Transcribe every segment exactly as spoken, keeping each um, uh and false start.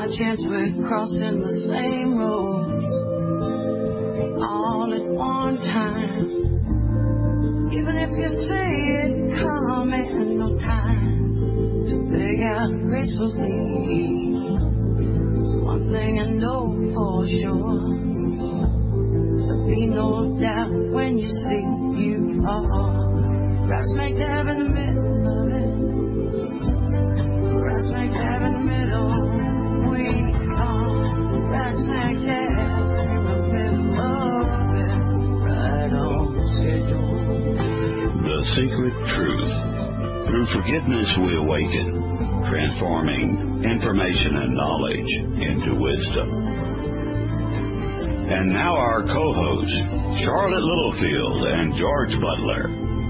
chance we're crossing the same roads all at one time. Even if you say it coming, no time to beg out gracefully. One thing I know for sure, there'll be no doubt when you see you are right smack dab in the middle of it. Right smack dab in the middle. We are right smack dab in the middle of it. Right on schedule. The Secret Truth. Through forgiveness we awaken, transforming information and knowledge into wisdom. And now our co-hosts, Charlotte Littlefield and George Butler.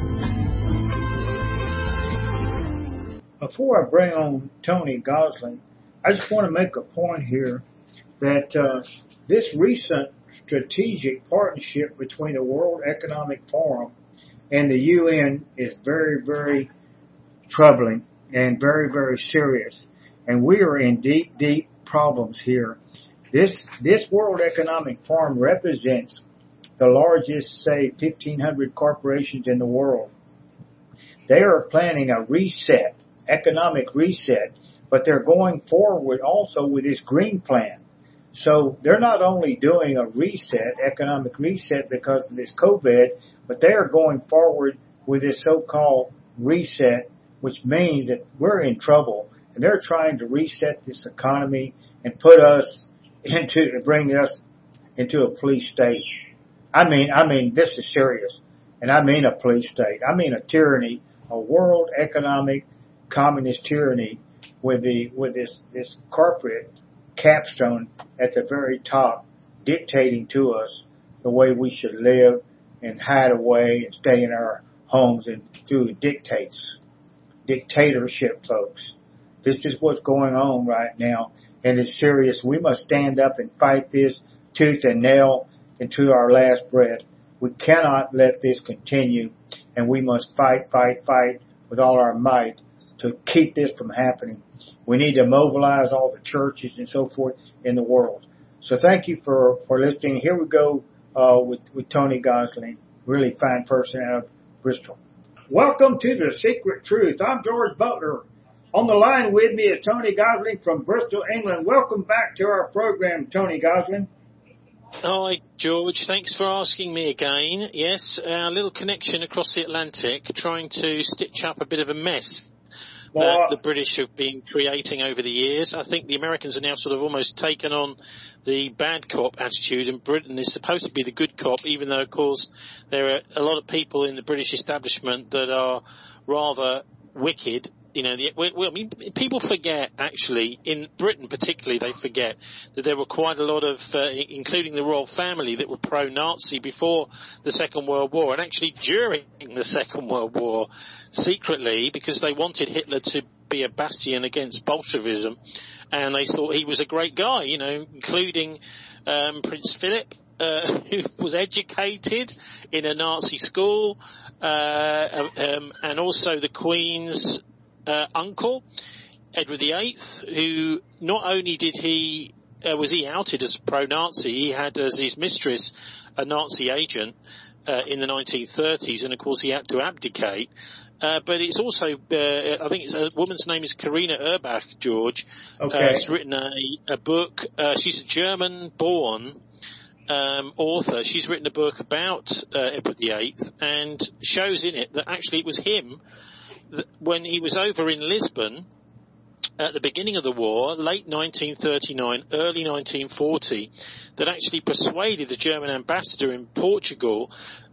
Before I bring on Tony Gosling, I just want to make a point here that uh, this recent strategic partnership between the World Economic Forum and the U N is very, very troubling and very, very serious. And we are in deep, deep problems here. This this World Economic Forum represents the largest, say, fifteen hundred corporations in the world. They are planning a reset, economic reset, but they're going forward also with this green plan. So they're not only doing a reset, economic reset because of this COVID, but they are going forward with this so-called reset, which means that we're in trouble. And they're trying to reset this economy and put us into, bring us into a police state. I mean, I mean, this is serious. And I mean a police state. I mean a tyranny, a world economic communist tyranny with the, with this, this corporate capstone at the very top dictating to us the way we should live and hide away and stay in our homes and through dictates. Dictatorship, folks. This is what's going on right now, and it's serious. We must stand up and fight this tooth and nail into our last breath. We cannot let this continue, and we must fight, fight, fight with all our might to keep this from happening. We need to mobilize all the churches and so forth in the world. So thank you for, for listening. Here we go uh, with, with Tony Gosling, really fine person out of Bristol. Welcome to The Secret Truth. I'm George Butler. On the line with me is Tony Gosling from Bristol, England. Welcome back to our program, Tony Gosling. Hi, George. Thanks for asking me again. Yes, our little connection across the Atlantic, trying to stitch up a bit of a mess that the British have been creating over the years. I think the Americans are now sort of almost taken on the bad cop attitude, and Britain is supposed to be the good cop, even though, of course, there are a lot of people in the British establishment that are rather wicked. You know, the, well, I mean, people forget, actually, in Britain particularly, they forget that there were quite a lot of, uh, including the royal family, that were pro-Nazi before the Second World War, and actually during the Second World War, secretly, because they wanted Hitler to be a bastion against Bolshevism, and they thought he was a great guy, you know, including um, Prince Philip, uh, who was educated in a Nazi school, uh, um, and also the Queen's Uh, uncle, Edward the Eighth, who not only did he uh, was he outed as pro-Nazi, he had as his mistress a Nazi agent uh, in the nineteen thirties, and of course he had to abdicate. Uh, but it's also, uh, I think it's, a woman's name is Karina Erbach, George. Okay. Uh, she's written a, a book. Uh, she's a German-born um, author. She's written a book about uh, Edward the Eighth and shows in it that actually it was him when he was over in Lisbon at the beginning of the war, late nineteen thirty-nine, early nineteen forty, that actually persuaded the German ambassador in Portugal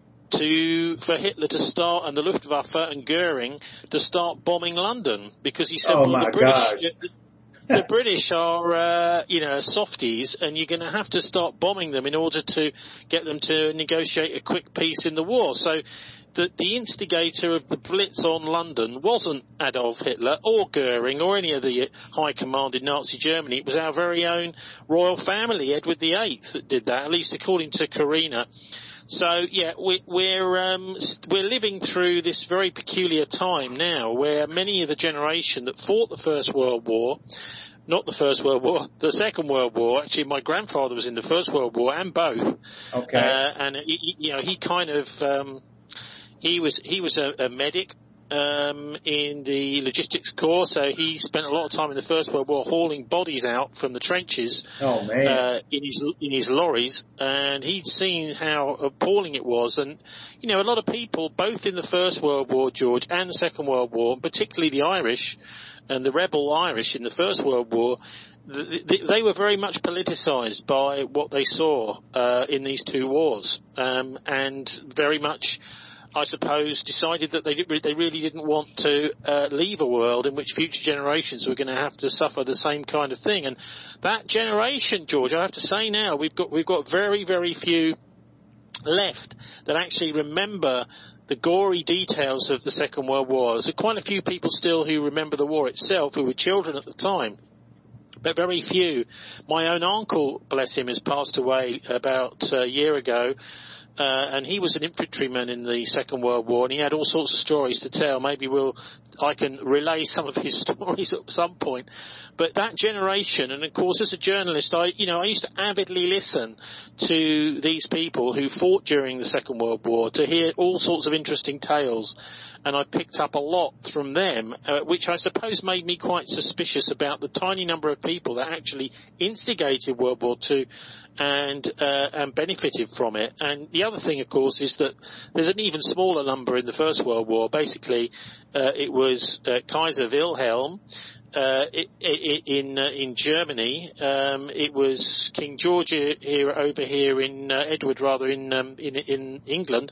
to for Hitler to start, and the Luftwaffe and Goering to start bombing London, because he said, oh well, my the British, gosh. the British are, uh, you know, softies, and you're going to have to start bombing them in order to get them to negotiate a quick peace in the war. So the, the instigator of the Blitz on London wasn't Adolf Hitler or Goering or any of the high command in Nazi Germany. It was our very own royal family, Edward the Eighth, that did that, at least according to Karina. So, yeah, we, we're um, we're living through this very peculiar time now where many of the generation that fought the First World War not the First World War, the Second World War. Actually, my grandfather was in the First World War and both. Okay. Uh, and he, you know, he kind of um, he was he was a, a medic um, in the logistics corps, so he spent a lot of time in the First World War hauling bodies out from the trenches. Oh man! Uh, in his in his lorries, and he'd seen how appalling it was. And you know, a lot of people, both in the First World War, George, and the Second World War, particularly the Irish and the rebel Irish in the First World War, they were very much politicised by what they saw uh, in these two wars, um, and very much, I suppose, decided that they they really didn't want to uh, leave a world in which future generations were going to have to suffer the same kind of thing. And that generation, George, I have to say now, we've got we've got very very few left that actually remember the gory details of the Second World War. There's quite a few people still who remember the war itself, who were children at the time, but very few. My own uncle, bless him, has passed away about a year ago. Uh, and he was an infantryman in the Second World War, and he had all sorts of stories to tell. Maybe we'll, I can relay some of his stories at some point. But that generation, and of course as a journalist, I, you know, I used to avidly listen to these people who fought during the Second World War to hear all sorts of interesting tales. And I picked up a lot from them, uh, which I suppose made me quite suspicious about the tiny number of people that actually instigated World War Two and uh, and benefited from it. And the other thing, of course, is that there's an even smaller number in the First World War. Basically, uh, it was uh, Kaiser Wilhelm uh, it, it, in uh, in Germany. Um, it was King George here over here in uh, Edward, rather in um, in in England.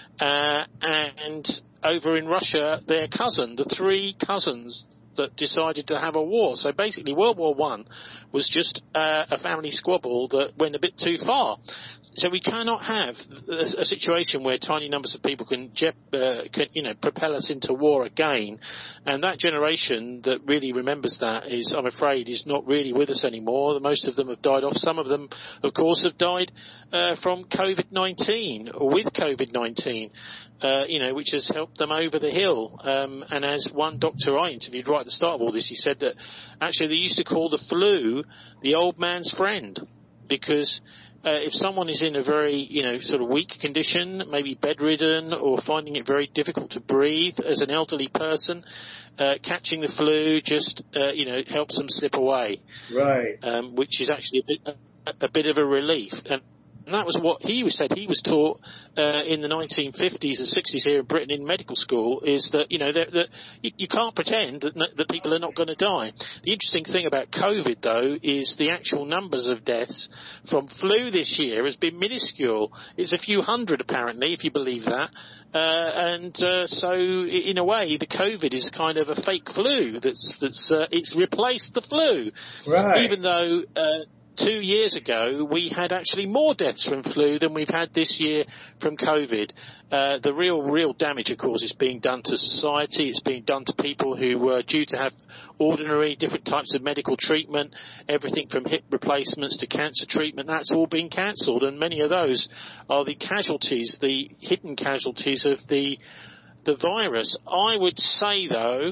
Uh, and over in Russia, their cousin, the three cousins that decided to have a war. So basically World War One was just uh, a family squabble that went a bit too far. So we cannot have a, a situation where tiny numbers of people can, uh, can, you know, propel us into war again. And that generation that really remembers that is, I'm afraid, is not really with us anymore. Most of them have died off. Some of them, of course, have died uh, from COVID nineteen or with COVID nineteen. Uh, you know, which has helped them over the hill. Um, and as one doctor I interviewed right at the start of all this, he said that actually they used to call the flu the old man's friend, because uh, if someone is in a very, you know, sort of weak condition, maybe bedridden or finding it very difficult to breathe as an elderly person, uh, catching the flu just, uh, you know, helps them slip away. Right. Um, which is actually a bit, a, a bit of a relief. And And that was what he was said. He was taught uh, in the nineteen fifties and sixties here in Britain in medical school, is that, you know, that, that you, you can't pretend that, that people are not going to die. The interesting thing about COVID, though, is the actual numbers of deaths from flu this year has been minuscule. It's a few hundred, apparently, if you believe that. Uh, and uh, so, in a way, the COVID is kind of a fake flu. That's that's uh, it's replaced the flu, right? Even though. Uh, Two years ago, we had actually more deaths from flu than we've had this year from COVID. Uh, the real, real damage, of course, is being done to society. It's being done to people who were due to have ordinary, different types of medical treatment, everything from hip replacements to cancer treatment. That's all been cancelled, and many of those are the casualties, the hidden casualties of the the virus. I would say, though,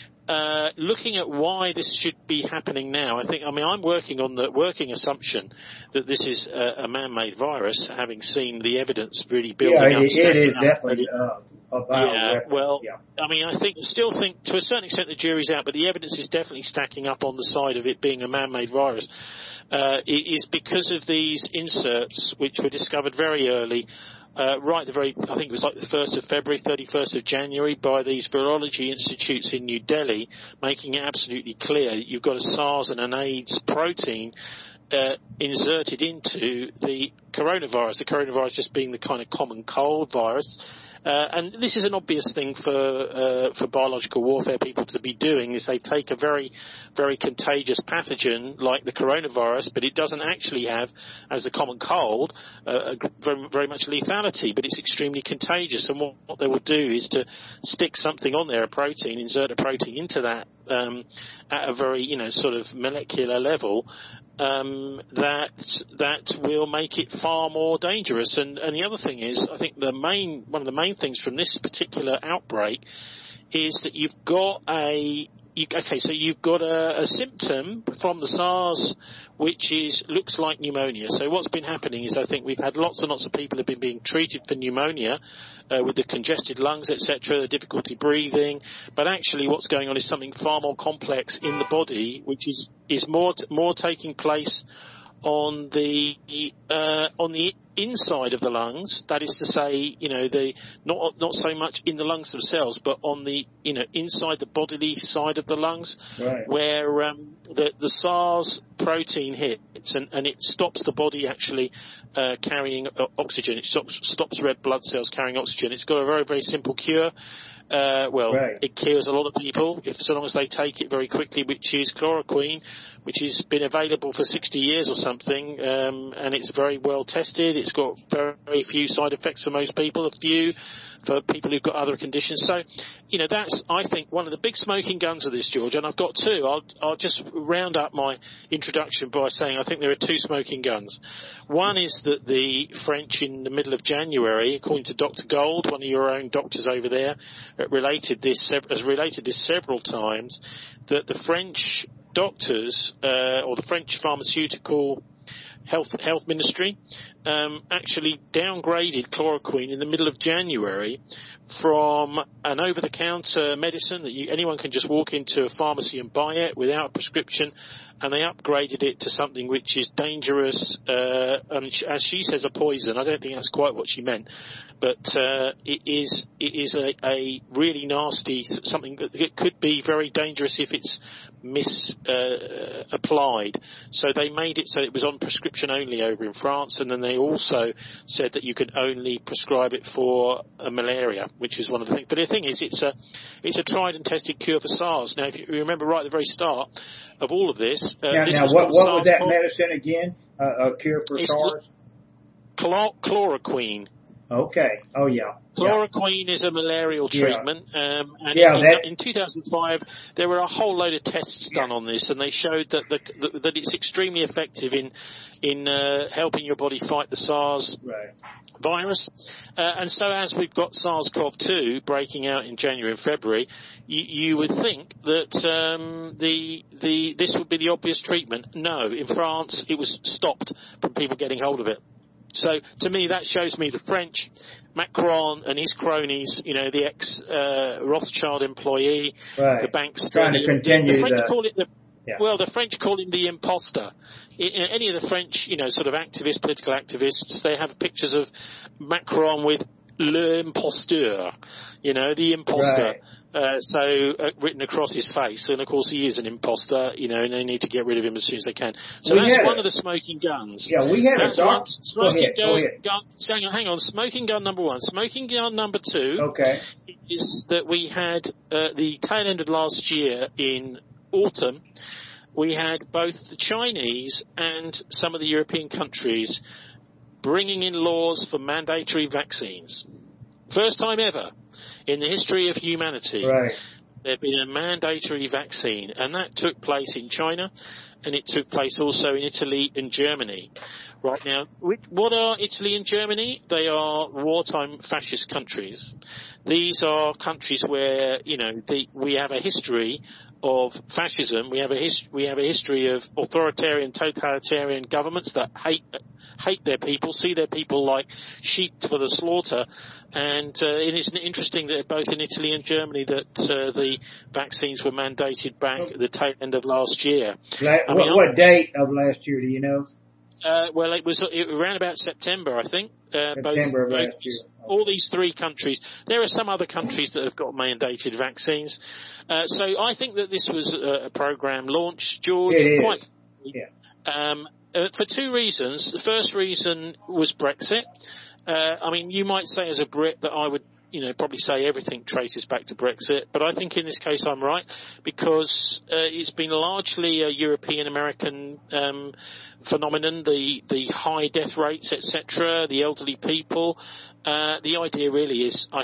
Uh, looking at why this should be happening now, I think, I mean, I'm working on the working assumption that this is a, a man-made virus, having seen the evidence really building yeah, up. Yeah, it is up, definitely uh, a bioweapon. Yeah, well, yeah. I mean, I think, still think, to a certain extent, the jury's out, but the evidence is definitely stacking up on the side of it being a man-made virus. Uh, it is because of these inserts, which were discovered very early, Uh, right the very, I think it was like the first of February, thirty-first of January, by these virology institutes in New Delhi, making it absolutely clear that you've got a SARS and an AIDS protein uh, inserted into the coronavirus, the coronavirus just being the kind of common cold virus. Uh, and this is an obvious thing for uh, for biological warfare people to be doing, is they take a very, very contagious pathogen like the coronavirus, but it doesn't actually have, as the common cold, uh, a, very, very much lethality, but it's extremely contagious. And what, what they will do is to stick something on there, a protein, insert a protein into that um, at a very, you know, sort of molecular level, Um, that that will make it far more dangerous. And, and the other thing is, I think the main one of the main things from this particular outbreak is that you've got a you, okay, so you've got a, a symptom from the SARS, which is looks like pneumonia. So what's been happening is I think we've had lots and lots of people have been being treated for pneumonia uh, with the congested lungs, et cetera, the difficulty breathing. But actually, what's going on is something far more complex in the body, which is is more t- more taking place on the uh, on the inside of the lungs. That is to say, you know, the not not so much in the lungs themselves, but on the you know inside the bodily side of the lungs, right. where um, the the SARS protein hits and, and it stops the body actually uh, carrying uh, oxygen. It stops stops red blood cells carrying oxygen. It's got a very very simple cure. Uh, well, right. It cures a lot of people if so long as they take it very quickly, which is chloroquine, which has been available for sixty years or something, um, and it's very well tested. It's got very, very few side effects for most people, a few for people who've got other conditions. So, you know, that's, I think, one of the big smoking guns of this, George, and I've got two. I'll, I'll just round up my introduction by saying I think there are two smoking guns. One is that the French in the middle of January, according to Doctor Gold, one of your own doctors over there, related this, has related this several times, that the French doctors, uh, or the French pharmaceutical health health ministry, um, actually downgraded chloroquine in the middle of January from an over-the-counter medicine that you, anyone can just walk into a pharmacy and buy it without a prescription, and they upgraded it to something which is dangerous, uh, and as she says, a poison. I don't think that's quite what she meant, but uh, it is it is a, a really nasty something that it could be very dangerous if it's misapplied. Uh, so they made it so it was on prescription only over in France, and then they also said that you could only prescribe it for uh, malaria, which is one of the things. But the thing is, it's a it's a tried and tested cure for SARS. Now, if you remember right at the very start of all of this, uh, now, this now was what, what was that SARS medicine again? Uh, a cure for it's SARS? Chlor- chloroquine. Okay. Oh, yeah. Chloroquine yeah. is a malarial treatment. Yeah. Um, and yeah, in, that... in two thousand five, there were a whole load of tests done yeah. on this, and they showed that the, the, that it's extremely effective in in uh, helping your body fight the SARS right. virus. Uh, and so as we've got SARS-C o V two breaking out in January and February, you, you would think that um, the the this would be the obvious treatment. No, in France, it was stopped from people getting hold of it. So, to me, that shows me the French, Macron and his cronies, you know, the ex-Rothschild uh, employee, right. the banks. Trying to continue the, the French the, call it the, yeah. well, the French call him the imposter. I, any of the French, you know, sort of activists, political activists, they have pictures of Macron with l'imposteur, you know, the imposter. Right. Uh, so uh, written across his face, and of course he is an imposter, you know, and they need to get rid of him as soon as they can. So we that's one a, of the smoking guns. Yeah, we had that's a dark. One, smoking go ahead, gun, go ahead. Gun, hang on, hang on. Smoking gun number one. Smoking gun number two. Okay. Is that we had uh, the tail end of last year in autumn. We had both the Chinese and some of the European countries bringing in laws for mandatory vaccines. First time ever in the history of humanity, right. there had been a mandatory vaccine, and that took place in China, and it took place also in Italy and Germany. Right now, what are Italy and Germany? They are wartime fascist countries. These are countries where, you know, the, we have a history of fascism. We have a his, we have a history of authoritarian, totalitarian governments that hate hate their people, see their people like sheep for the slaughter. And uh, it is interesting that both in Italy and Germany that uh, the vaccines were mandated back at the tail end of last year. Like, I what, mean, what date of last year do you know? Uh, well, it was it, around about September, I think. Uh, September both, of both, last year. All these three countries. There are some other countries that have got mandated vaccines. Uh, so I think that this was a, a program launched, George, it quite. Is. Yeah. Um, uh, for two reasons. The first reason was Brexit. Uh, I mean, you might say as a Brit that I would, you know, probably say everything traces back to Brexit, but I think in this case I'm right, because uh, it's been largely a European-American um, phenomenon, the, the high death rates, et cetera, the elderly people. Uh, the idea really is, I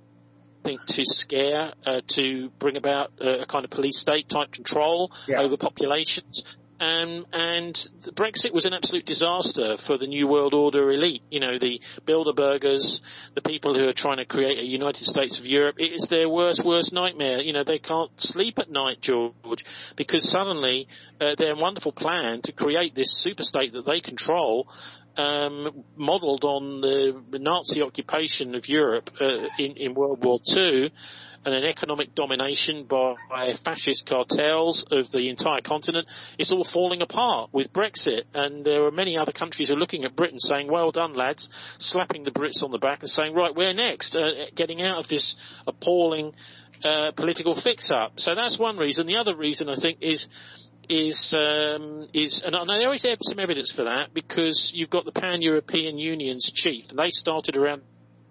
think, to scare, uh, to bring about a kind of police state type control yeah. over populations. Um, and Brexit was an absolute disaster for the New World Order elite. You know, the Bilderbergers, the people who are trying to create a United States of Europe. It is their worst, worst nightmare. You know, they can't sleep at night, George, because suddenly uh, their wonderful plan to create this super state that they control, um, modelled on the, the Nazi occupation of Europe uh, in, in World War Two, and an economic domination by, by fascist cartels of the entire continent, it's all falling apart with Brexit. And there are many other countries who are looking at Britain saying, well done, lads, slapping the Brits on the back and saying, right, we're next, uh, getting out of this appalling uh, political fix-up. So that's one reason. The other reason, I think, is... is, um, is, and there is some evidence for that, because you've got the Pan-European Union's chief, and they started around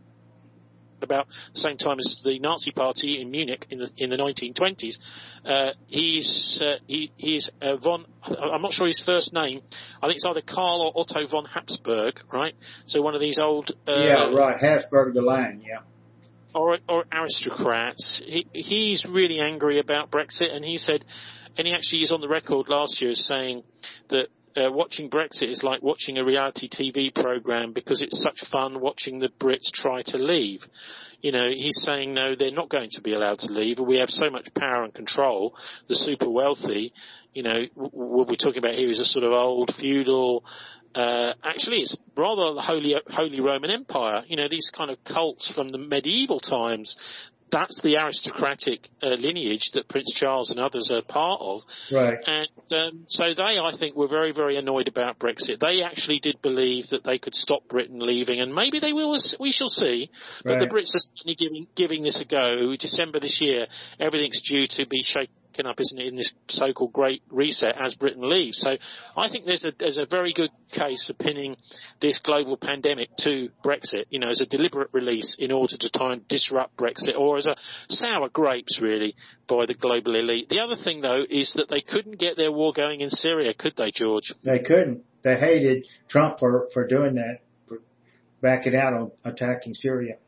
about the same time as the Nazi Party in Munich in the in the nineteen twenties. Uh, he's uh, he he's uh, von. I'm not sure his first name. I think it's either Karl or Otto von Habsburg, right? So one of these old. Uh, yeah, right. Habsburg the Lion, yeah. Or or aristocrats. He he's really angry about Brexit, and he said, and he actually is on the record last year as saying that. Uh, watching Brexit is like watching a reality T V program because it's such fun watching the Brits try to leave. You know, he's saying, no, they're not going to be allowed to leave. We have so much power and control. The super wealthy, you know, what we're talking about here is a sort of old feudal, uh, actually it's rather the Holy, Holy Roman Empire. You know, these kind of cults from the medieval times. That's the aristocratic uh, lineage that Prince Charles and others are part of. Right. And um, so they, I think, were very, very annoyed about Brexit. They actually did believe that they could stop Britain leaving, and maybe they will, we shall see. But right. the Brits are certainly giving, giving this a go. December this year, everything's due to be shaken up, isn't it, in this so-called Great Reset as Britain leaves. So I think there's a there's a very good case for pinning this global pandemic to Brexit, you know, as a deliberate release in order to try and disrupt Brexit, or as a sour grapes, really, by the global elite. The other thing, though, is that they couldn't get their war going in Syria, could they, George? They couldn't. They hated Trump for, for doing that, for backing out on attacking Syria.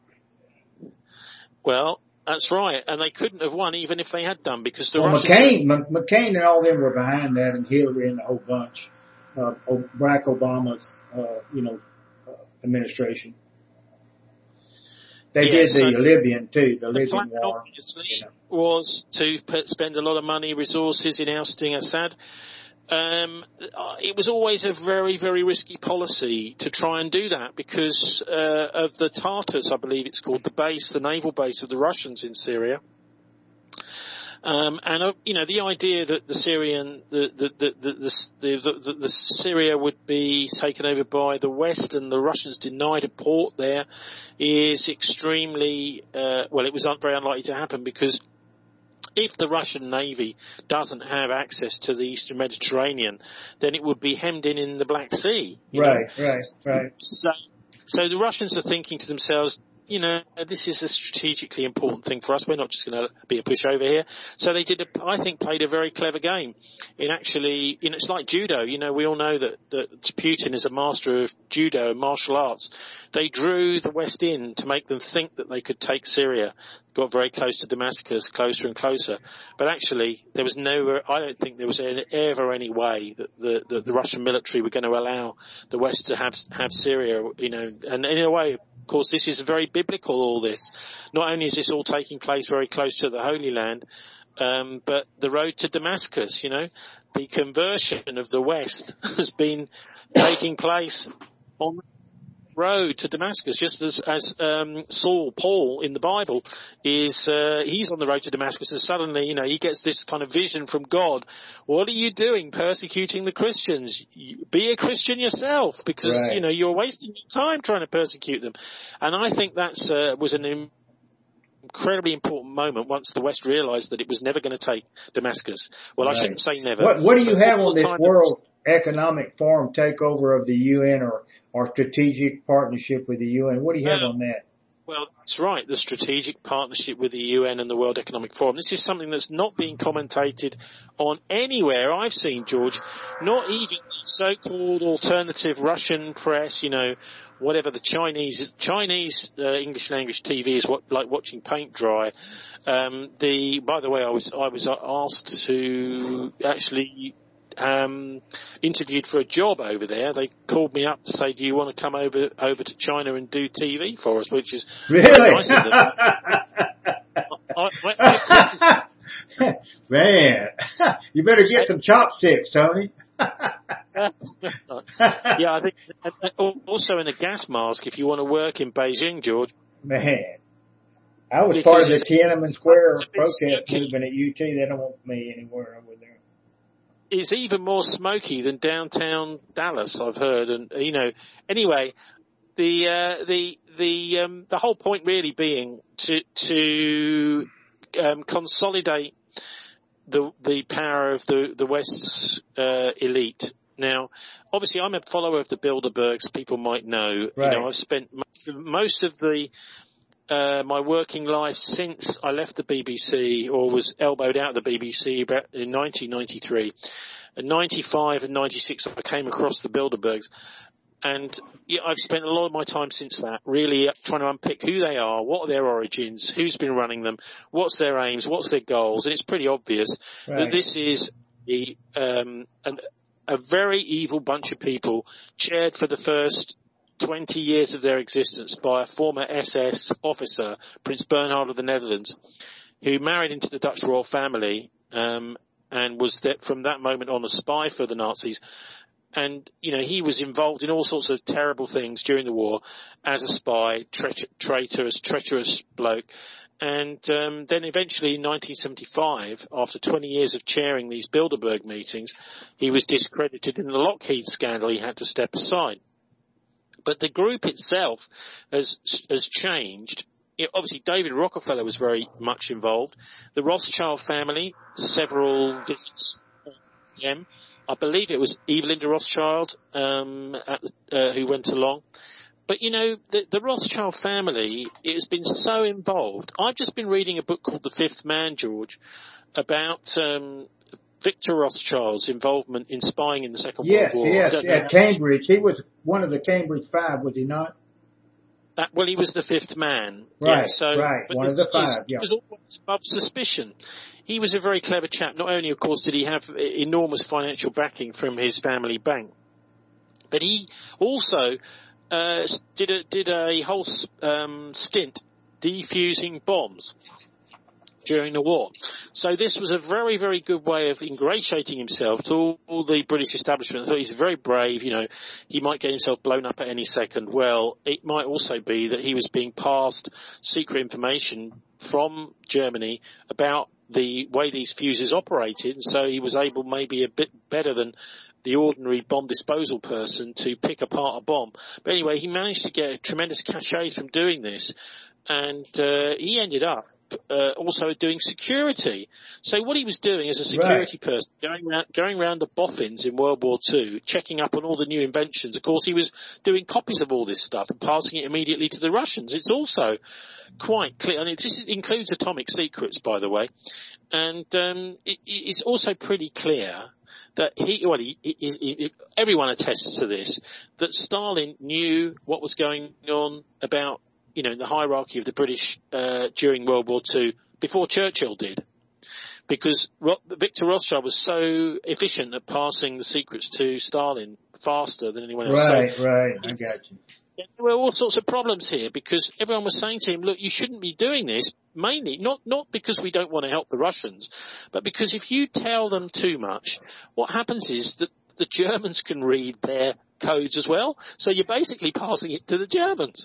Well, that's right, and they couldn't have won even if they had done, because the well, Russians... McCain, M- McCain and all them were behind that, and Hillary and the whole bunch. Uh, Barack Obama's, uh, you know, uh, administration. They yeah, did so the Libyan too, the, the Libyan plan, war. obviously, you know. was to put, spend a lot of money, resources in ousting Assad. Um, it was always a very, very risky policy to try and do that because uh, of the Tartars, I believe it's called, the base, the naval base of the Russians in Syria. Um, and, uh, you know, the idea that the Syrian, the, the, the, the, the, the, the Syria would be taken over by the West and the Russians denied a port there is extremely, uh, well, it was un- very unlikely to happen because if the Russian Navy doesn't have access to the Eastern Mediterranean, then it would be hemmed in in the Black Sea. Right, know? right, right. So, so the Russians are thinking to themselves, you know, this is a strategically important thing for us. We're not just going to be a pushover here. So they did, a, I think, played a very clever game in actually, you know, it's like judo. You know, we all know that, that Putin is a master of judo and martial arts. They drew the West in to make them think that they could take Syria. Got very close to Damascus, closer and closer. But actually, there was no, I don't think there was any, ever any way that the, the, the Russian military were going to allow the West to have, have Syria, you know, and in a way, of course, this is very biblical, all this. Not only is this all taking place very close to the Holy Land, um, but the road to Damascus, you know, the conversion of the West has been taking place on the road to Damascus, just as, as um, Saul, Paul in the Bible, is uh, he's on the road to Damascus, and suddenly, you know, he gets this kind of vision from God. What are you doing, persecuting the Christians? You, be a Christian yourself, because right. you know you're wasting your time trying to persecute them. And I think that's uh, was an incredibly important moment once the West realised that it was never going to take Damascus. Well, right. I shouldn't say never. What, what do you have on this World Economic Forum takeover of the U N or, or strategic partnership with the U N? What do you have well, on that? Well, that's right, the strategic partnership with the U N and the World Economic Forum. This is something that's not being commentated on anywhere I've seen, George, not even the so-called alternative Russian press, you know, whatever the Chinese, Chinese uh, English language T V is what, like watching paint dry. Um, the, by the way, I was, I was asked to actually um, interviewed for a job over there, they called me up to say, "Do you want to come over over to China and do T V for us?" Which is really nice of them. I, I, I, Man, you better get some chopsticks, Tony. Yeah, I think also in a gas mask if you want to work in Beijing, George. Man, I was because part of the Tiananmen Square protest smoky. movement at U T. They don't want me anywhere over there. It's even more smoky than downtown Dallas, I've heard, and you know. Anyway, the uh, the the um, the whole point really being to to um, consolidate the the power of the the West's uh, elite. Now, obviously, I'm a follower of the Bilderbergs. People might know. Right. You know, I've spent most of, most of the uh, my working life since I left the B B C or was elbowed out of the B B C about in nineteen ninety-three. In ninety-five and ninety-six, I came across the Bilderbergs. And yeah, I've spent a lot of my time since that really trying to unpick who they are, what are their origins, who's been running them, what's their aims, what's their goals. And it's pretty obvious right. that this is the, um, an, a very evil bunch of people chaired for the first twenty years of their existence by a former S S officer, Prince Bernhard of the Netherlands, who married into the Dutch royal family um, and was that from that moment on a spy for the Nazis. And, you know, he was involved in all sorts of terrible things during the war as a spy, tre- traitorous, treacherous bloke. And um, then eventually in nineteen seventy-five, after twenty years of chairing these Bilderberg meetings, he was discredited in the Lockheed scandal. He had to step aside. But the group itself has has changed. It, obviously, David Rockefeller was very much involved. The Rothschild family, several visits to them. I believe it was Evelyn Rothschild um, at the, uh, who went along. But, you know, the, the Rothschild family has been so involved. I've just been reading a book called The Fifth Man, George, about um, Victor Rothschild's involvement in spying in the Second yes, World War. Yes, yes, at Cambridge. He was one of the Cambridge Five, was he not? Uh, well, he was the fifth man. Right, yeah, so, right, one of the five, He yeah. was always above suspicion. He was a very clever chap. Not only, of course, did he have enormous financial backing from his family bank, but he also uh, did a did a whole um, stint defusing bombs during the war. So this was a very, very good way of ingratiating himself to all, all the British establishment. I thought he's very brave, you know, he might get himself blown up at any second. Well, it might also be that he was being passed secret information from Germany about the way these fuses operated, and so he was able maybe a bit better than the ordinary bomb disposal person to pick apart a bomb. But anyway, he managed to get a tremendous cachet from doing this, and uh, he ended up Uh, also doing security. So what he was doing as a security right. person, going around, going around the boffins in World War Two, checking up on all the new inventions. Of course, he was doing copies of all this stuff and passing it immediately to the Russians. It's also quite clear, and it, this includes atomic secrets, by the way, and um, it, it's also pretty clear that he, well, he, he, he, everyone attests to this, that Stalin knew what was going on about, you know, the hierarchy of the British uh, during World War Two before Churchill did, because Ro- Victor Rothschild was so efficient at passing the secrets to Stalin faster than anyone else. Right, so, right, I got you. There were all sorts of problems here because everyone was saying to him, look, you shouldn't be doing this, mainly, not, not because we don't want to help the Russians, but because if you tell them too much, what happens is that the Germans can read their codes as well, so you're basically passing it to the Germans.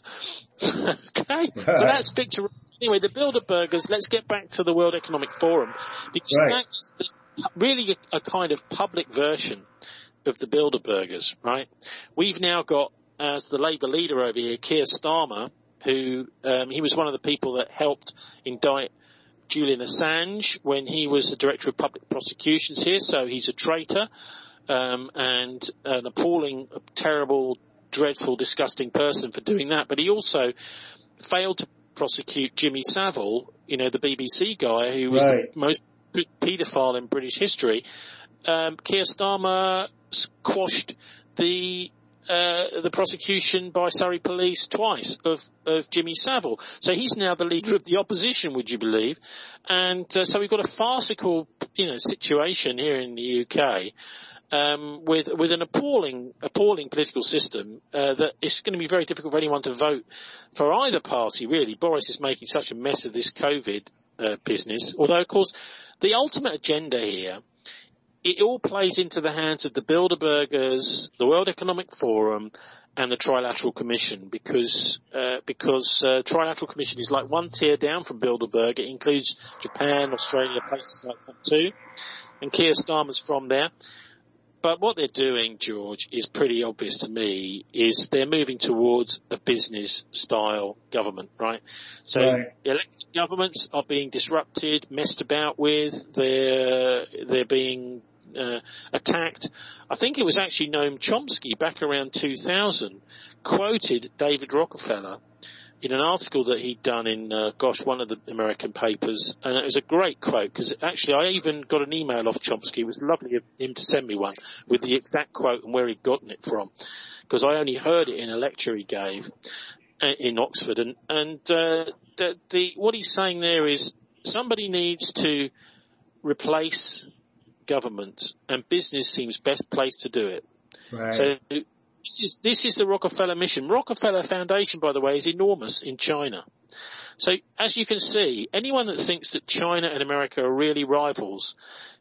Okay, right. So that's Victor. Anyway, the Bilderbergers. Let's get back to the World Economic Forum, because right. that's the, really a, a kind of public version of the Bilderbergers. Right? We've now got as uh, the Labour leader over here, Keir Starmer, who um, he was one of the people that helped indict Julian Assange when he was the Director of Public Prosecutions here. So he's a traitor. Um, and an appalling, terrible, dreadful, disgusting person for doing that. But he also failed to prosecute Jimmy Savile, you know, the B B C guy who was right. the most paedophile in British history. Um, Keir Starmer quashed the uh, the prosecution by Surrey Police twice of, of Jimmy Savile. So he's now the leader of the opposition, would you believe? And uh, so we've got a farcical, you know, situation here in the U K. um, with with an appalling appalling political system uh, that it's going to be very difficult for anyone to vote for either party, really. Boris is making such a mess of this COVID uh, business, although, of course, the ultimate agenda here, it all plays into the hands of the Bilderbergers, the World Economic Forum, and the Trilateral Commission, because uh, because uh, Trilateral Commission is like one tier down from Bilderberg. It includes Japan, Australia, places like that too, and Keir Starmer's from there. But what they're doing, George, is pretty obvious to me, is they're moving towards a business-style government, right? So right. Elected governments are being disrupted, messed about with, they're, they're being uh, attacked. I think it was actually Noam Chomsky back around two thousand quoted David Rockefeller in an article that he'd done in, uh, gosh, one of the American papers, and it was a great quote, because actually I even got an email off Chomsky. It was lovely of him to send me one with the exact quote and where he'd gotten it from, because I only heard it in a lecture he gave in Oxford, and, and uh, the, the, what he's saying there is somebody needs to replace government, and business seems best placed to do it. Right. So This is, this is the Rockefeller mission. Rockefeller Foundation, by the way, is enormous in China. So, as you can see, anyone that thinks that China and America are really rivals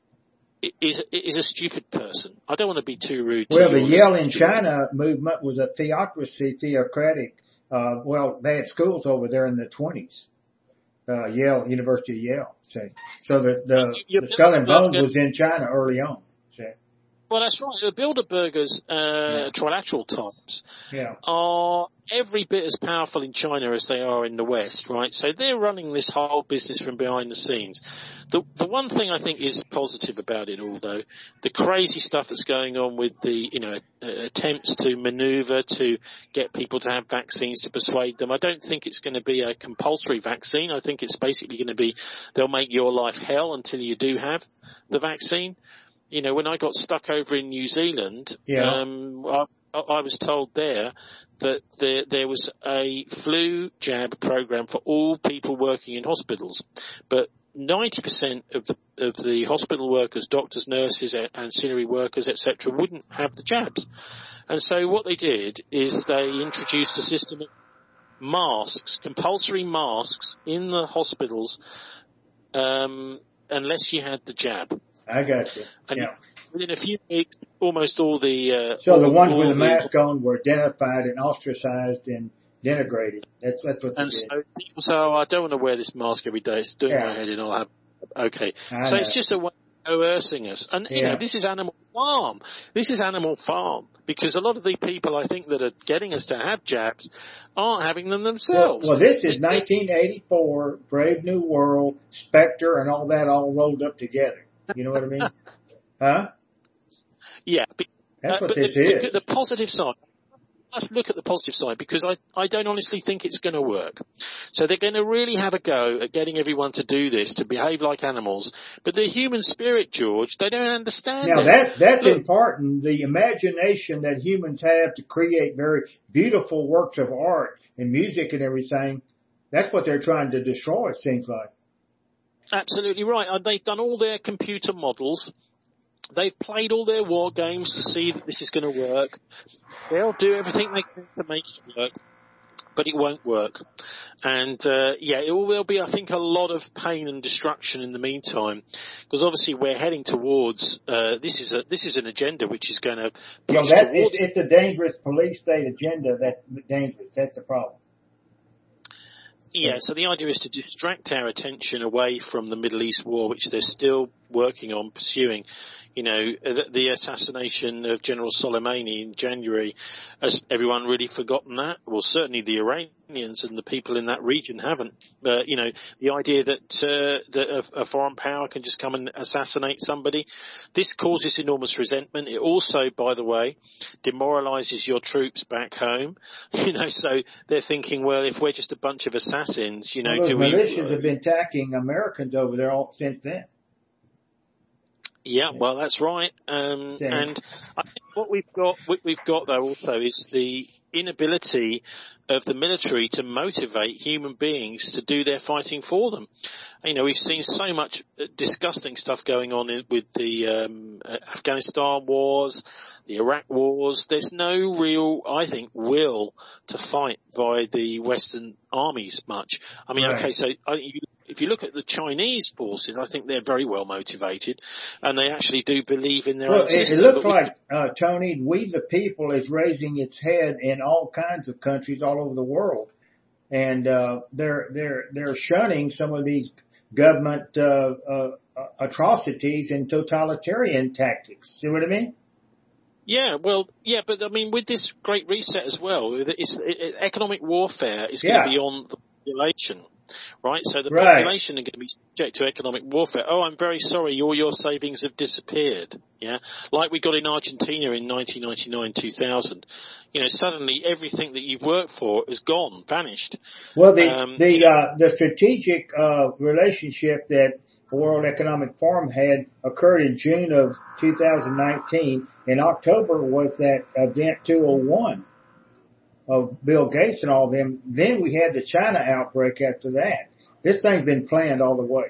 is, is a stupid person. I don't want to be too rude to Well, the you. Yale in China movement was a theocracy, theocratic. Uh, well, they had schools over there in the twenties. Uh, Yale, University of Yale, say. So the, the, you, the Skull and Bones was in China early on, say. Well, that's right. The Bilderbergers, uh, yeah. trilateral types, yeah. are every bit as powerful in China as they are in the West, right? So they're running this whole business from behind the scenes. The, the one thing I think is positive about it all, though, the crazy stuff that's going on with the, you know, uh, attempts to maneuver to get people to have vaccines, to persuade them. I don't think it's going to be a compulsory vaccine. I think it's basically going to be they'll make your life hell until you do have the vaccine. You know, when I got stuck over in New Zealand, yeah. um, I, I was told there that there, there was a flu jab program for all people working in hospitals, but ninety percent of the of the hospital workers, doctors, nurses, ancillary workers, et cetera, wouldn't have the jabs. And so what they did is they introduced a system of masks, compulsory masks in the hospitals, um, unless you had the jab. I got you. And yeah. within a few weeks, almost all the... Uh, so all, the ones all with the the, mask on were identified and ostracized and denigrated. That's, that's what they and did. so people say, oh, I don't want to wear this mask every day. It's doing yeah. my head in. I'll have... Okay. I so know. it's just a way of coercing us. And, you yeah. know, this is Animal Farm. This is Animal Farm. Because a lot of the people, I think, that are getting us to have jabs aren't having them themselves. Well, well this is nineteen eighty-four, Brave New World, Spectre, and all that all rolled up together. You know what I mean? Huh? Yeah. But, That's uh, what but this the, is. The, the positive side. Let's look at the positive side, because I, I don't honestly think it's going to work. So they're going to really have a go at getting everyone to do this, to behave like animals. But the human spirit, George, they don't understand now it. that, that's look, important. The imagination that humans have to create very beautiful works of art and music and everything, that's what they're trying to destroy, it seems like. Absolutely right. And they've done all their computer models. They've played all their war games to see that this is going to work. They'll do everything they can to make it work, but it won't work. And, uh, yeah, it will, there'll be, I think, a lot of pain and destruction in the meantime, because obviously we're heading towards, uh, this is a, this is an agenda which is going to push well, that, towards... it's, it's a dangerous police state agenda that's dangerous. That's the problem. Yeah, so the idea is to distract our attention away from the Middle East war, which they're still working on pursuing. You know, the assassination of General Soleimani in January, has everyone really forgotten that? Well, certainly the Iranians and the people in that region haven't. Uh, you know, the idea that, uh, that a, a foreign power can just come and assassinate somebody, this causes enormous resentment. It also, by the way, demoralizes your troops back home. You know, so they're thinking, well, if we're just a bunch of assassins, you know, well, do the we... militias have been attacking Americans over there all since then. Yeah, well, that's right. Um, and I think what we've got, what we've got though also is the inability of the military to motivate human beings to do their fighting for them. You know, we've seen so much disgusting stuff going on in, with the um, Afghanistan wars, the Iraq wars. There's no real, I think, will to fight by the Western armies much. I mean, right. okay, so I, you, if you look at the Chinese forces, I think they're very well motivated, and they actually do believe in their well, own system. It looks like, uh, Tony, we the people is raising its head in all kinds of countries all over the world. And uh, they're they're they're shunning some of these government uh, uh, atrocities and totalitarian tactics. See what I mean? Yeah, well, yeah, but I mean, with this Great Reset as well, it's, it, economic warfare is yeah. going to be on the population, right? So the right. population are going to be subject to economic warfare. Oh, I'm very sorry, all your savings have disappeared. Yeah, like we got in Argentina in nineteen ninety-nine, two thousand. You know, suddenly everything that you've worked for is gone, vanished. Well, the um, the uh, the strategic uh, relationship that the World Economic Forum had occurred in June of two thousand nineteen. In October was that event two oh one of Bill Gates and all of them. Then we had the China outbreak after that. This thing's been planned all the way.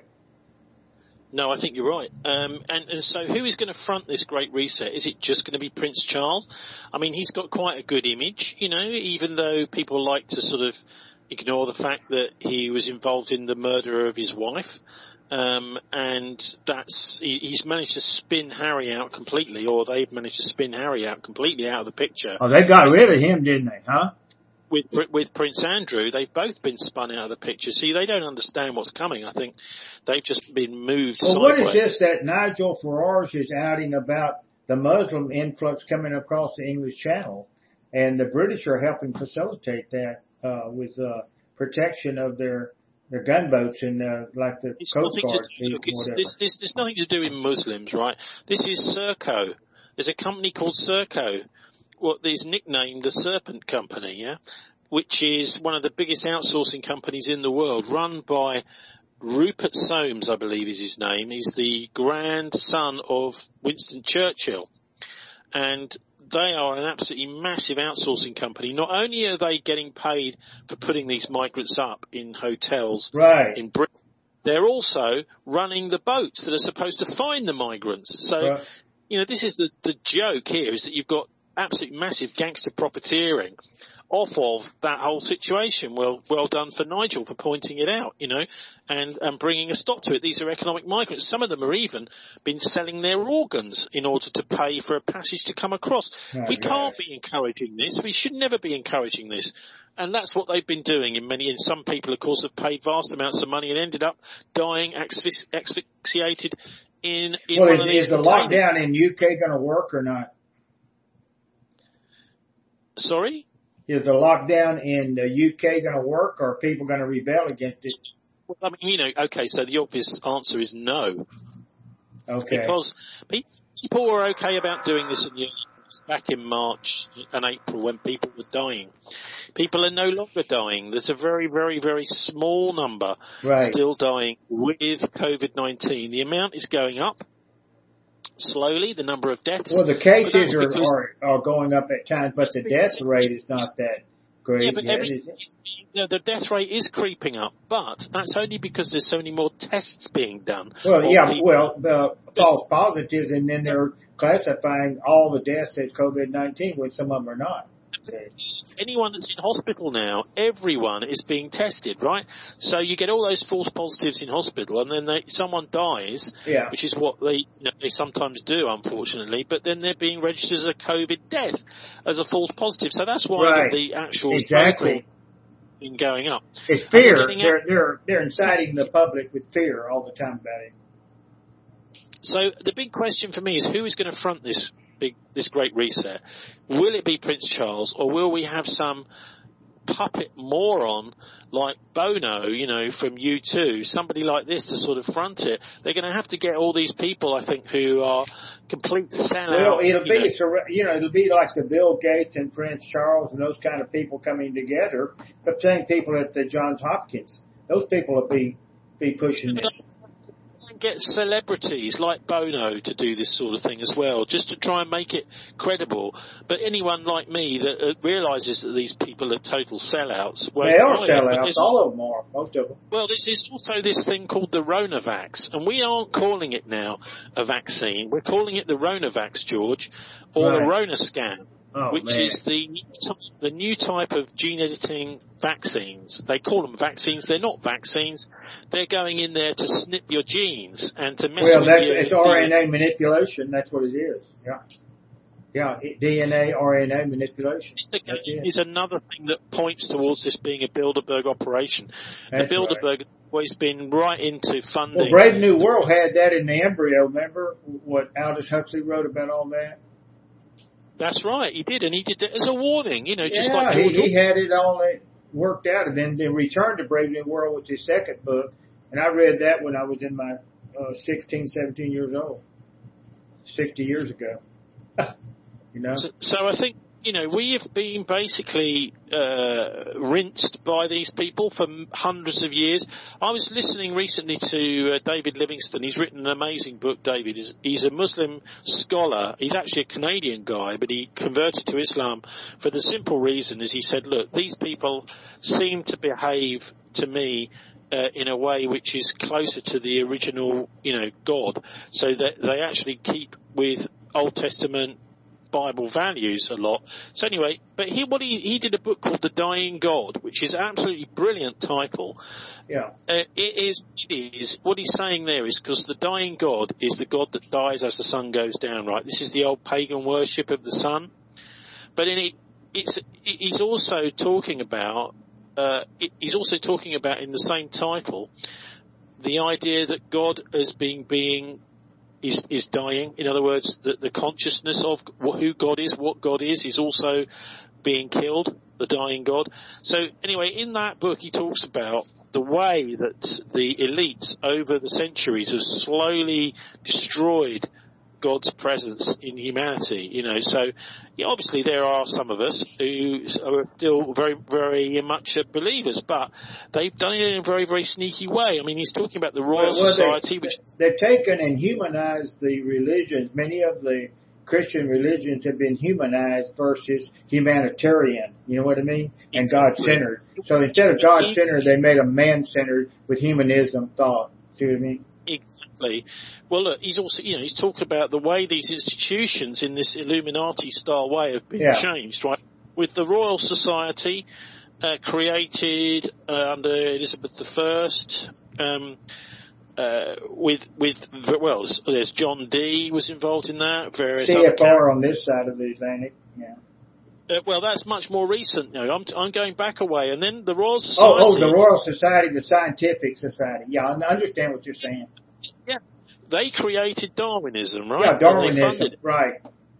No, I think you're right. Um, and, and so who is going to front this Great Reset? Is it just going to be Prince Charles? I mean, he's got quite a good image, you know, even though people like to sort of ignore the fact that he was involved in the murder of his wife. Um, and that's, he, he's managed to spin Harry out completely, or they've managed to spin Harry out completely out of the picture. Oh, they got rid of him, didn't they, huh? With, with Prince Andrew, they've both been spun out of the picture. See, they don't understand what's coming. I think they've just been moved well, sideways. What is this that Nigel Farage is outing about the Muslim influx coming across the English Channel? And the British are helping facilitate that uh, with uh, protection of their their gunboats and uh, like the it's Coast Guard. To, look, it's, this, this, there's nothing to do with Muslims, right? This is Serco. There's a company called Serco. What is nicknamed the Serpent Company, yeah, which is one of the biggest outsourcing companies in the world, run by Rupert Soames, I believe is his name. He's the grandson of Winston Churchill, and they are an absolutely massive outsourcing company. Not only are they getting paid for putting these migrants up in hotels right. in Britain, they're also running the boats that are supposed to find the migrants. So, right. you know, this is the the joke here, is that you've got absolute massive gangster profiteering off of that whole situation. Well, well done for Nigel for pointing it out, you know, and, and bringing a stop to it. These are economic migrants. Some of them are even been selling their organs in order to pay for a passage to come across. Oh, we yes. can't be encouraging this. We should never be encouraging this. And that's what they've been doing in many, and some people, of course, have paid vast amounts of money and ended up dying asphyxi- asphyxiated in, in well, one is, of these is the containers. Lockdown in U K going to work or not? Sorry? Is the lockdown in the U K going to work, or are people going to rebel against it? Well, I mean, you know, okay, so the obvious answer is no. Okay. Because people were okay about doing this in the back in March and April when people were dying. People are no longer dying. There's a very, very, very small number right. still dying with COVID nineteen. The amount is going up slowly, the number of deaths. Well, the cases are, are are going up at times, but the death rate is not that great yeah, but yet, every, is it? You know, the death rate is creeping up, but that's only because there's so many more tests being done. Well, yeah, people. well, the false positives, and then they're classifying all the deaths as COVID nineteen when some of them are not. Anyone that's in hospital now, everyone is being tested, right? So you get all those false positives in hospital, and then they, someone dies, yeah. which is what they you know, they sometimes do, unfortunately. But then they're being registered as a COVID death, as a false positive. So that's why right. the actual exactly in going up. It's fear. They're they're, they're they're inciting the public with fear all the time about it. So the big question for me is, who is going to front this big, this Great Reset? Will it be Prince Charles, or will we have some puppet moron like Bono, you know, from U two, somebody like this to sort of front it? They're going to have to get all these people, I think, who are complete sellouts. Well, it'll you be, know. you know, it'll be like the Bill Gates and Prince Charles and those kind of people coming together, but same people at the Johns Hopkins. Those people will be be pushing this. and get celebrities like Bono to do this sort of thing as well, just to try and make it credible. But anyone like me that uh, realises that these people are total sellouts. Well, they are sellouts. All of them are. Most of them. Well, this is also this thing called the Ronavax, and we aren't calling it now a vaccine. We're calling it the Ronavax, George, or right. the Rona scan. Oh, which man. is the the new type of gene editing vaccines. They call them vaccines. They're not vaccines. They're going in there to snip your genes and to mess well, with that's, your... Well, it's R N A manipulation. That's what it is. Yeah. Yeah, D N A, R N A manipulation. That's it. Is another thing that points towards this being a Bilderberg operation. That's the Bilderberg right. has always been right into funding... Well, Brave New World had that in the embryo. Remember what Aldous Huxley wrote about all that? That's right, he did, and he did it as a warning, you know, just yeah, like George he, he had it all worked out, and then, then returned to Brave New World with his second book, and I read that when I was in my uh, sixteen, seventeen years old, sixty years ago, you know. So, so I think, you know, we have been basically uh, rinsed by these people for hundreds of years. I was listening recently to uh, David Livingstone. He's written an amazing book, David. He's, he's a Muslim scholar. He's actually a Canadian guy, but he converted to Islam for the simple reason, as he said, look, these people seem to behave to me uh, in a way which is closer to the original, you know, God, so that they actually keep with Old Testament Bible values a lot. So anyway, but he what he he did a book called The Dying God, which is an absolutely brilliant title. Yeah. Uh, it is it is what he's saying there is because the dying God is the God that dies as the sun goes down, right? This is the old pagan worship of the sun. But in it it's he's also talking about uh it, he's also talking about in the same title the idea that God as being being Is, is dying. In other words, the, the consciousness of who God is, what God is, is also being killed, the dying God. So anyway, in that book he talks about the way that the elites over the centuries have slowly destroyed God's presence in humanity, you know. So yeah, obviously there are some of us who are still very, very much believers, but they've done it in a very, very sneaky way. I mean, he's talking about the Royal well, well, Society, they, which they've taken and humanized the religions. Many of the Christian religions have been humanized versus humanitarian. You know what I mean? And exactly. God-centered. So instead of God-centered, they made them man-centered with humanism thought. See what I mean? Exactly. Well, look, he's also, you know, he's talking about the way these institutions in this Illuminati-style way have been yeah. changed, right? With the Royal Society uh, created uh, under Elizabeth the First, um, uh, with with well, there's John Dee was involved in that. Various C F R on this side of the Atlantic, yeah. Uh, well, that's much more recent. You know, I'm, I'm going back a way, and then the Royal Society. Oh, oh, the Royal Society, the Scientific Society. Yeah, I understand what you're saying. Yeah, they created Darwinism, right? Yeah, Darwinism, right.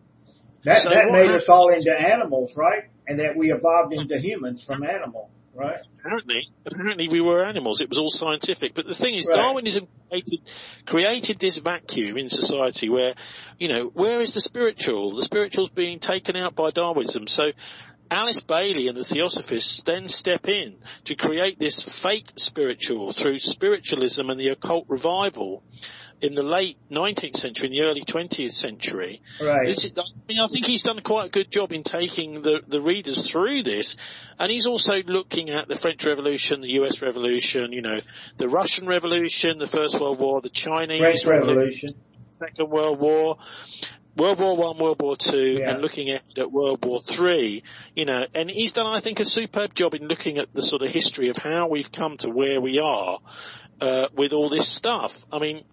That so that made us all into animals, right? And that we evolved into humans from animal, right? Apparently, apparently we were animals. It was all scientific. But the thing is, right. Darwinism created, created this vacuum in society where, you know, where is the spiritual? The spiritual's being taken out by Darwinism. So Alice Bailey and the Theosophists then step in to create this fake spiritual through spiritualism and the occult revival in the late nineteenth century, in the early twentieth century. Right. This is, I mean, I think he's done quite a good job in taking the, the readers through this, and he's also looking at the French Revolution, the U S Revolution, you know, the Russian Revolution, the First World War, the Chinese French Revolution, Second World War, World War One, World War Two, yeah. and looking at, at World War Three, you know, and he's done, I think, a superb job in looking at the sort of history of how we've come to where we are uh, with all this stuff. I mean,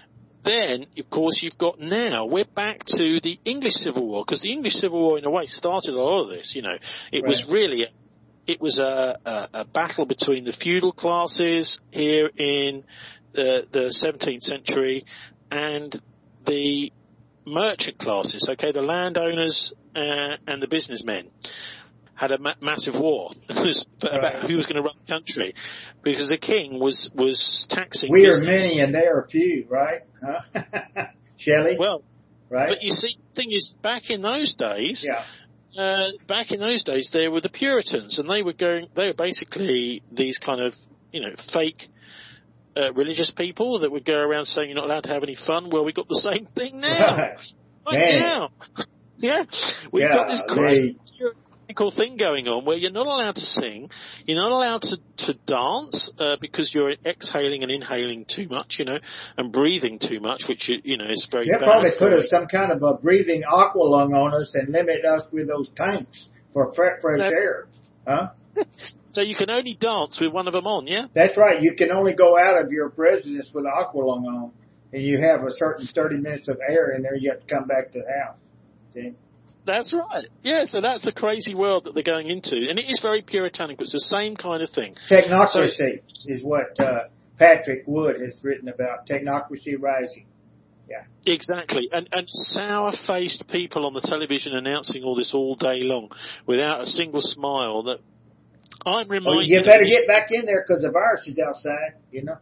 then, of course, you've got now, we're back to the English Civil War, because the English Civil War, in a way, started a lot of this, you know. It right. was really, a, it was a, a, a battle between the feudal classes here in the, the seventeenth century and the merchant classes, okay, the landowners uh, and the businessmen had a ma- massive war right. about who was going to run the country, because the king was was taxing. We business. are many and they are few, right? Huh? Shelley? Well, right. But you see, the thing is, back in those days, yeah. uh, back in those days, there were the Puritans, and they were going. They were basically these kind of, you know, fake uh, religious people that would go around saying you're not allowed to have any fun. Well, we've got the same thing now. Right, right now. Yeah. We've yeah, got this great they, thing going on where you're not allowed to sing, you're not allowed to, to dance uh, because you're exhaling and inhaling too much, you know, and breathing too much, which, you know, is very they'll bad. probably put us some kind of a breathing aqua lung on us and limit us with those tanks for fresh that, air. Huh? So you can only dance with one of them on, yeah? That's right. You can only go out of your residence with aqua lung on, and you have a certain thirty minutes of air in there. You have to come back to the house. See? That's right. Yeah, so that's the crazy world that they're going into. And it is very puritanical. It's the same kind of thing. Technocracy so, is what uh, Patrick Wood has written about. Technocracy rising. Yeah. Exactly. And, and sour-faced people on the television announcing all this all day long without a single smile. That I'm reminded. Oh, you better get back in there because the virus is outside, you know.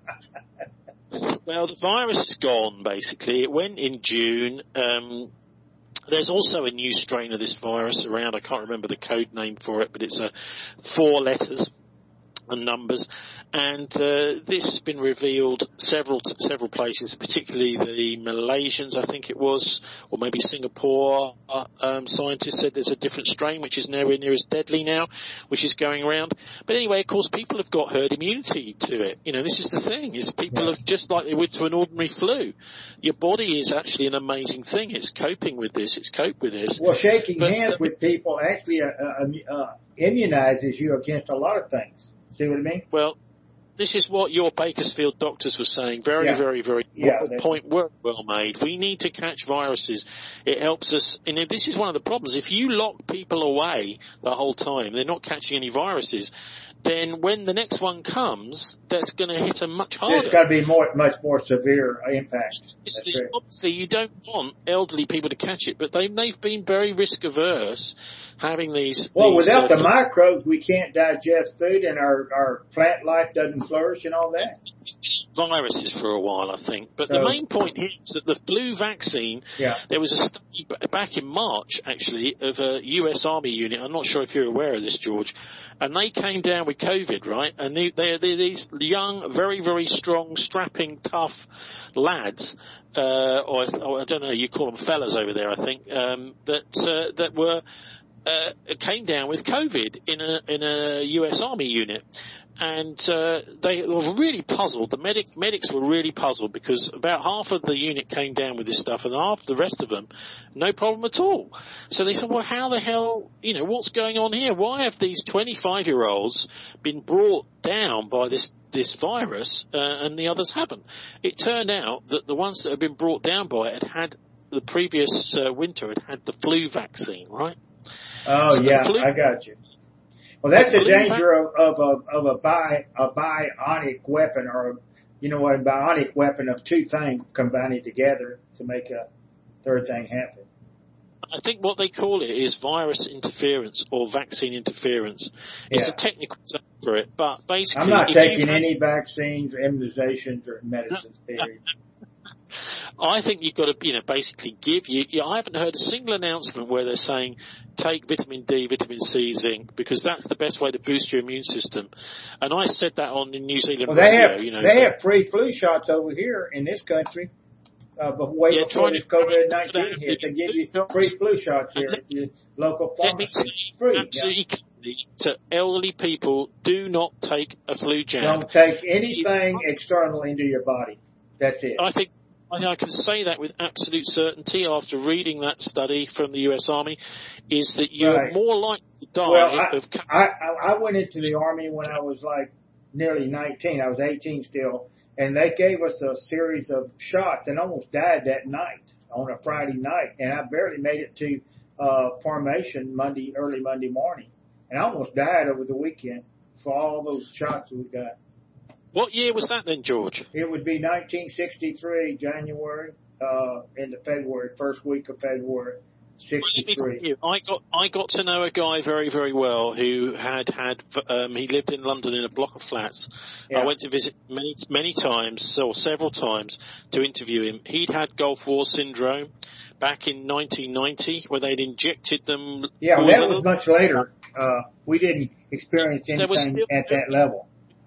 Well, the virus is gone, basically. It went in June. Um, There's also a new strain of this virus around. I can't remember the code name for it, but it's uh, four letters and numbers. And uh, this has been revealed several several places, particularly the Malaysians, I think it was, or maybe Singapore. Uh, um, scientists said there's a different strain, which is nowhere near as deadly now, which is going around. But anyway, of course, people have got herd immunity to it. You know, this is the thing, is people have, just like they would to an ordinary flu. Your body is actually an amazing thing. It's coping with this. It's coped with this. Well, shaking but, hands uh, with people actually uh, uh, uh, immunizes you against a lot of things. See what I mean? Well, this is what your Bakersfield doctors were saying. Very, yeah. very, very yeah, point well made. We need to catch viruses. It helps us. And if this is one of the problems. If you lock people away the whole time, they're not catching any viruses, then when the next one comes, that's going to hit them much harder. It's got to be more, much more severe impact. Obviously, obviously, you don't want elderly people to catch it, but they, they've been very risk averse having these. Well, these, without uh, the microbes, we can't digest food, and our, our plant life doesn't flourish and all that. Viruses for a while, I think. But so, the main point here is that the flu vaccine, yeah. there was a study back in March, actually, of a U S Army unit. I'm not sure if you're aware of this, George. And they came down with COVID, right? And they, they're, they're these young, very, very strong, strapping, tough lads, uh, or, or I don't know, you call them fellas over there, I think, um, that uh, that were uh, came down with COVID in a in a U S Army unit. And uh, they were really puzzled. The medic, medics were really puzzled because about half of the unit came down with this stuff and half the rest of them, no problem at all. So they said, well, how the hell, you know, what's going on here? Why have these twenty-five-year-olds been brought down by this this virus uh, and the others haven't? It turned out that the ones that had been brought down by it had had the previous uh, winter had had the flu vaccine, right? Oh, so yeah, flu- I got you. Well, that's the danger of, of a of a bi a bionic weapon, or you know, a bionic weapon of two things combining together to make a third thing happen. I think what they call it is virus interference or vaccine interference. It's yeah. a technical term for it, but basically, I'm not taking had, any vaccines, or immunizations, or medicines. Period. I think you've got to, you know, basically give you, you. I haven't heard a single announcement where they're saying take vitamin D, vitamin C, zinc, because that's the best way to boost your immune system. And I said that on the New Zealand well, they radio. have You know, they have free flu shots over here in this country. Uh, but way yeah, before this COVID to, nineteen hit, they give you free flu shots here at your local pharmacy. Free. Absolutely. Yeah. To elderly people, do not take a flu jab. Don't take anything external into your body. That's it. I think. I can say that with absolute certainty after reading that study from the U S Army, is that you're right. more likely to die well, I, of I, I went into the Army when I was like nearly nineteen. I was eighteen still, and they gave us a series of shots and almost died that night on a Friday night, and I barely made it to uh, formation Monday, early Monday morning, and I almost died over the weekend for all those shots we got. What year was that then, George? It would be nineteen sixty-three, January, uh, into February, first week of February, sixty-three. I got I got to know a guy very, very well who had had, um, he lived in London in a block of flats. Yeah. I went to visit many, many times, or several times, to interview him. He'd had Gulf War syndrome back in nineteen ninety, where they'd injected them. Yeah, well, that was much later. Uh, we didn't experience anything still, at that level.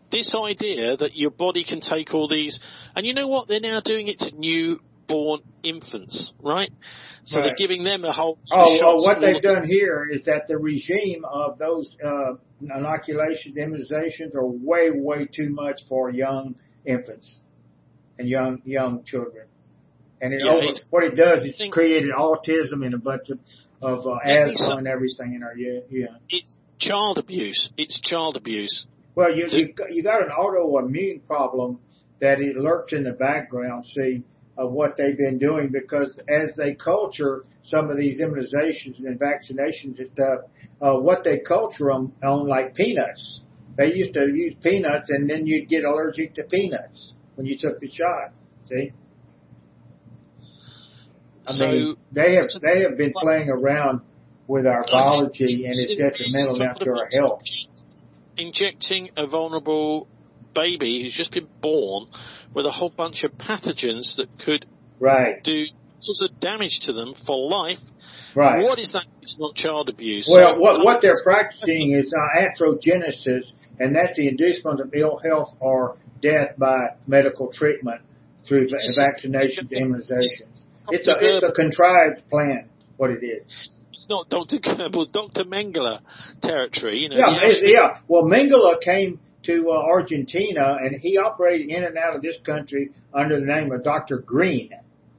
this idea that your body can take all these, and you know what? They're now doing it to newborn infants, right? So right. they're giving them a whole. Oh, well, what they've done here is that the regime of those uh, inoculations, immunizations, are way, way too much for young infants and young young children. And it yeah, over, what it does is created autism and a bunch of, of uh, asthma and everything in our yeah yeah. It's child abuse. It's child abuse. Well, you you you got an autoimmune problem that it lurks in the background. See. Of what they've been doing, because as they culture some of these immunizations and vaccinations and stuff, uh, what they culture them on like peanuts. They used to use peanuts, and then you'd get allergic to peanuts when you took the shot. See, I so, mean, they have they have been playing around with our biology, and it's detrimental now to our health. Injecting a vulnerable baby who's just been born with a whole bunch of pathogens that could right. do sorts of damage to them for life. Right. What is that? It's not child abuse. Well, so, what, what they're practicing is uh, anthrogenesis, and that's the inducement of ill health or death by medical treatment through vaccinations and immunizations. It's a, it's a contrived plan, what it is. It's not Doctor Goebbels, Doctor Mengele territory. You know, yeah, actually, yeah. Well, Mengele came to uh, Argentina, and he operated in and out of this country under the name of Doctor Green.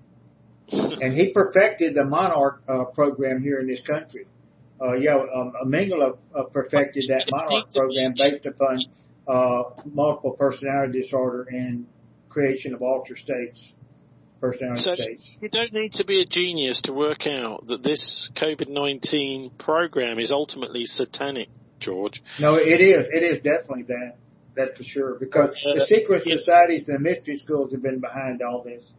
And he perfected the Monarch uh, program here in this country. Uh, yeah, um, Mengele uh, perfected that Monarch program based upon uh, multiple personality disorder and creation of alter states, personality so states. You don't need to be a genius to work out that this COVID nineteen program is ultimately satanic. George. No, it is. It is definitely that. That's for sure. Because uh, the secret societies and the mystery schools have been behind all this.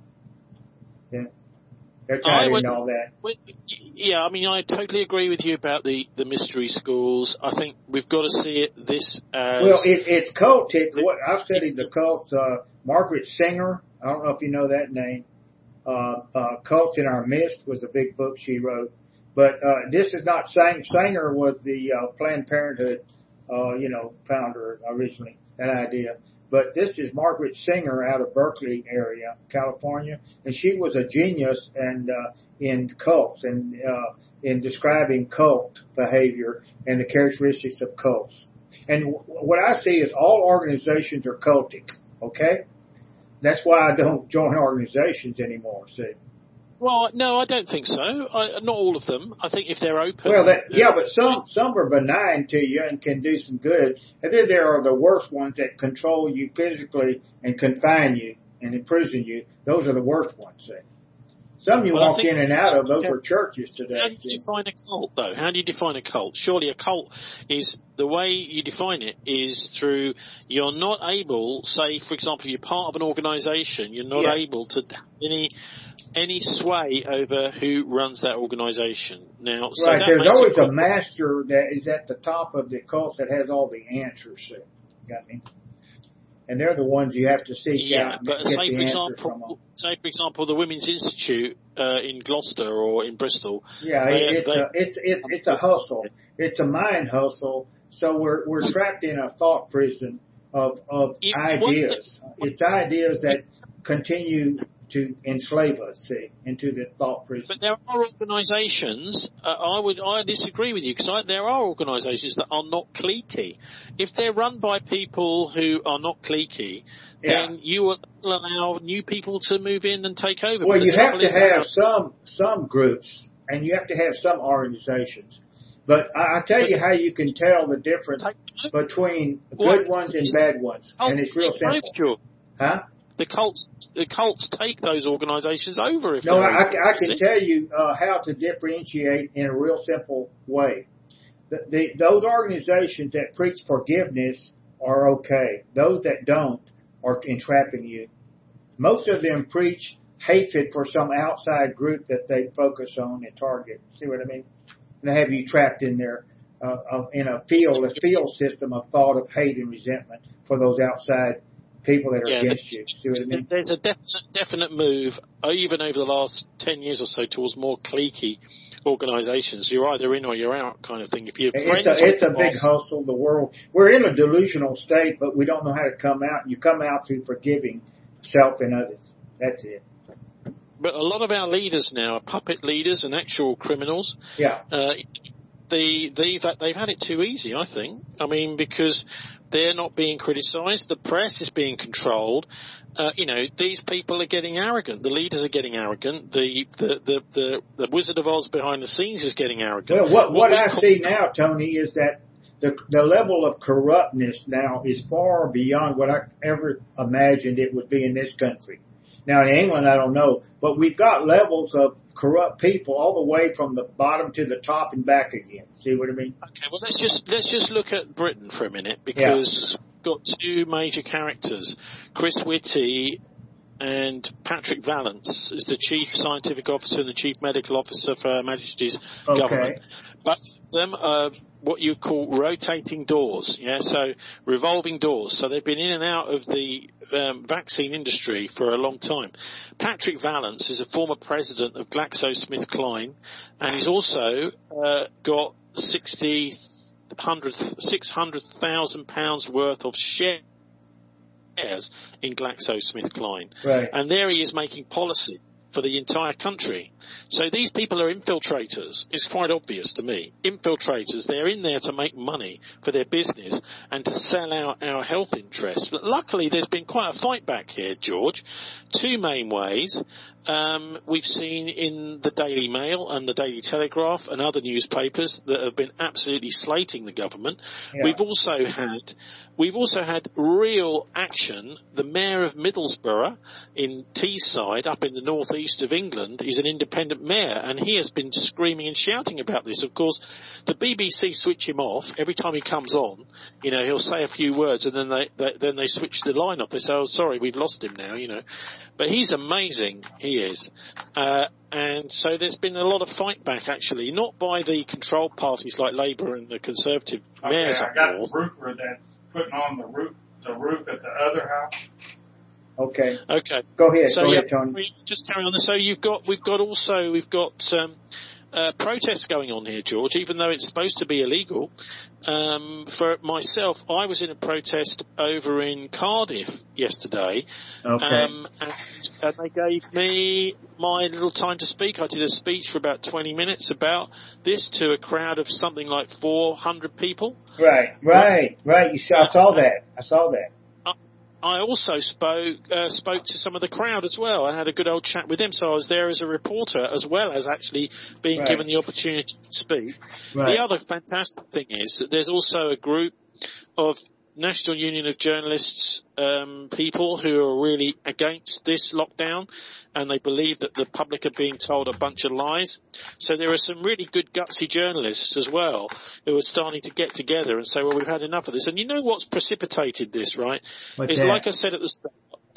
Yeah. They're tied into all that. Yeah, I mean, I totally agree with you about the, the mystery schools. I think we've got to see it this as... Well, it, it's cultic. What, I've studied the cults. Uh, Margaret Singer, I don't know if you know that name. Uh, uh, Cults in Our Midst was a big book she wrote. But uh, this is not Sang- Sanger was the uh, Planned Parenthood, uh, you know, founder originally, that idea. But this is Margaret Singer out of Berkeley area, California, and she was a genius and uh, in cults and uh, in describing cult behavior and the characteristics of cults. And w- what I see is all organizations are cultic. Okay, that's why I don't join organizations anymore. See. Well, no, I don't think so. I, not all of them. I think if they're open. Well, that, yeah, but some some are benign to you and can do some good, and then there are the worst ones that control you physically and confine you and imprison you. Those are the worst ones. See? Some you well, walk in and out of. Those are churches today. How do you define a cult, though? How do you define a cult? Surely a cult is, the way you define it is through, you're not able, say, for example, you're part of an organization, you're not yeah. able to have any any sway over who runs that organization. Now, so right, there's always a master that is at the top of the cult that has all the answers. So, got me? And they're the ones you have to seek yeah, out and but get say the for answers example, from them. Say, for example, the Women's Institute uh, in Gloucester or in Bristol. Yeah, they, it's, they, a, it's it's it's a hustle. It's a mind hustle. So we're we're trapped in a thought prison of of you, ideas. It's ideas that continue to enslave us, see, into this thought prison. But there are organisations. Uh, I would I disagree with you because there are organisations that are not cliquey. If they're run by people who are not cliquey, yeah. then you will allow new people to move in and take over. Well, you have to have some some groups, and you have to have some organizations. But I, I tell you how you can tell the difference between good ones and bad ones, and it's real simple. Huh? The cults, the cults take those organisations over. If no, I, I can tell you uh, how to differentiate in a real simple way. The, the, those organizations that preach forgiveness are okay. Those that don't are entrapping you. Most of them preach hatred for some outside group that they focus on and target. See what I mean? And they have you trapped in there uh, in a field, a field system of thought of hate and resentment for those outside people that are yeah, against you. See what I mean? There's a definite, definite move, even over the last ten years or so, towards more cliquey organisations. You're either in or you're out kind of thing. If you're it's a, it's a big hustle. The world, we're in a delusional state, but we don't know how to come out. You come out through forgiving self and others. That's it. But a lot of our leaders now are puppet leaders and actual criminals. Yeah. Uh, they, they've, they've had it too easy, I think. I mean, because they're not being criticised. The press is being controlled. Uh, you know, these people are getting arrogant. The leaders are getting arrogant. The the, the, the, the Wizard of Oz behind the scenes is getting arrogant. Well, what, what, what I call- see now, Tony, is that the the level of corruptness now is far beyond what I ever imagined it would be in this country. Now, in England, I don't know, but we've got levels of corrupt people all the way from the bottom to the top and back again. See what I mean? Okay, well, let's just let's just look at Britain for a minute, because yeah. we've got two major characters, Chris Whitty and Patrick Vallance is the Chief Scientific Officer and the Chief Medical Officer for Her Majesty's okay. government. But them are what you call rotating doors, yeah, so revolving doors. So they've been in and out of the um, vaccine industry for a long time. Patrick Vallance is a former president of GlaxoSmithKline, and he's also uh, got sixty, six hundred thousand pounds worth of shares in GlaxoSmithKline. Right. And there he is making policy for the entire country. So these people are infiltrators. It's quite obvious to me. Infiltrators, they're in there to make money for their business and to sell out our health interests. But luckily there's been quite a fight back here, George. Two main ways. Um, we've seen in the Daily Mail and the Daily Telegraph and other newspapers that have been absolutely slating the government. Yeah. We've also had We've also had real action. The Mayor of Middlesbrough in Teesside, up in the northeast of England, is an independent mayor, and he has been screaming and shouting about this. Of course, the B B C switch him off every time he comes on. You know, he'll say a few words, and then they, they then they switch the line off. They say, "Oh, sorry, we've lost him now." You know, but he's amazing. He is. Uh, And so there's been a lot of fight back, actually, not by the controlled parties like Labour and the Conservative okay, mayors. I got the roofer that's putting on the roof, the roof at the other house. Okay. Okay. Go ahead. So Go yeah, ahead, Tony. we just carry on. So you've got, we've got also, we've got um, uh, protests going on here, George, even though it's supposed to be illegal. Um, for myself, I was in a protest over in Cardiff yesterday. Okay. Um, and, and they gave me my little time to speak. I did a speech for about twenty minutes about this to a crowd of something like four hundred people. Right, right, right. You saw, I saw that. I saw that. I also spoke uh, spoke to some of the crowd as well. I had a good old chat with them, so I was there as a reporter as well as actually being right. given the opportunity to speak. Right. The other fantastic thing is that there's also a group of National Union of Journalists um, people who are really against this lockdown, and they believe that the public are being told a bunch of lies. So there are some really good gutsy journalists as well who are starting to get together and say, well, we've had enough of this. And you know what's precipitated this, right? What's It's that? like I said at the start,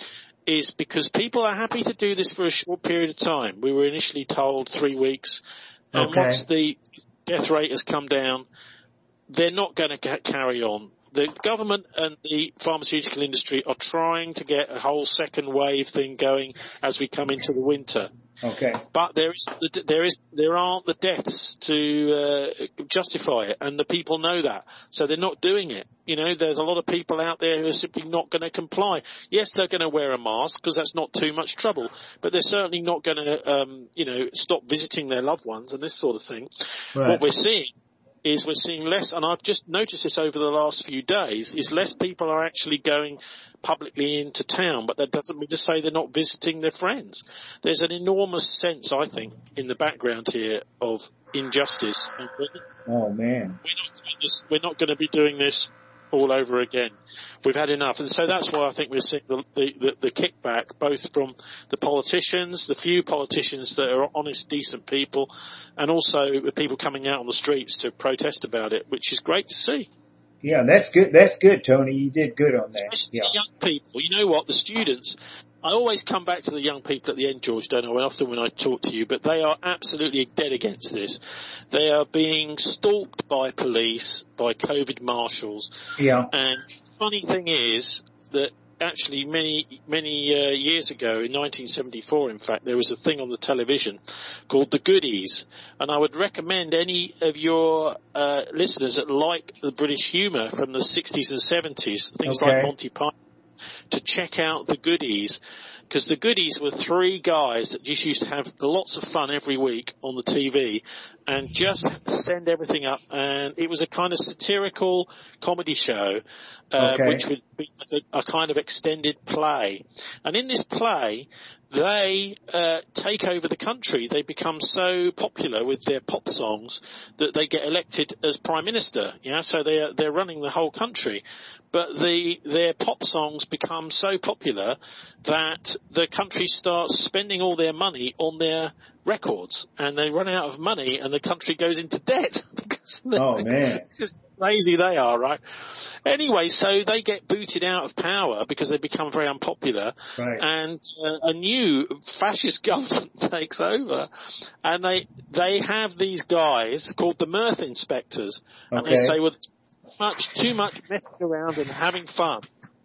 is because people are happy to do this for a short period of time. We were initially told three weeks. And Okay. once the death rate has come down, they're not going to carry on. The government and the pharmaceutical industry are trying to get a whole second wave thing going as we come into the winter. Okay. But there is, there is, there aren't the deaths to uh, justify it, and the people know that, so they're not doing it. You know, there's a lot of people out there who are simply not going to comply. Yes, they're going to wear a mask because that's not too much trouble, but they're certainly not going to, um, you know, stop visiting their loved ones and this sort of thing. Right. What we're seeing is we're seeing less, and I've just noticed this over the last few days, is less people are actually going publicly into town, but that doesn't mean to say they're not visiting their friends. There's an enormous sense, I think, in the background here of injustice. And Oh, man. we're not doing this, we're not going to be doing this all over again. We've had enough. And so that's why I think we're seeing the, the, the, the kickback, both from the politicians, the few politicians that are honest, decent people, and also the people coming out on the streets to protest about it, which is great to see. Yeah, that's good. That's good, Tony. You did good on that. Especially Yeah. the young people. You know what? The students, I always come back to the young people at the end, George, don't I? Often when I talk to you, but they are absolutely dead against this. They are being stalked by police, by COVID marshals. Yeah. And the funny thing is that actually many, many uh, years ago, in nineteen seventy-four, in fact, there was a thing on the television called The Goodies. And I would recommend any of your uh, listeners that like the British humour from the sixties and seventies, things okay. like Monty Python, to check out The Goodies. Because The Goodies were three guys that just used to have lots of fun every week on the T V and just send everything up. And it was a kind of satirical comedy show, uh, okay. which would be a, a kind of extended play. And in this play, they uh, take over the country. They become so popular with their pop songs that they get elected as prime minister. Yeah, so they're they're running the whole country. But the their pop songs become so popular that the country starts spending all their money on their records, and they run out of money, and the country goes into debt. because oh man, it's just lazy they are, right? Anyway, so they get booted out of power because they become very unpopular, right. and uh, a new fascist government takes over, and they they have these guys called the Mirth Inspectors, and okay. they say, well, too much, too much messing around and having fun,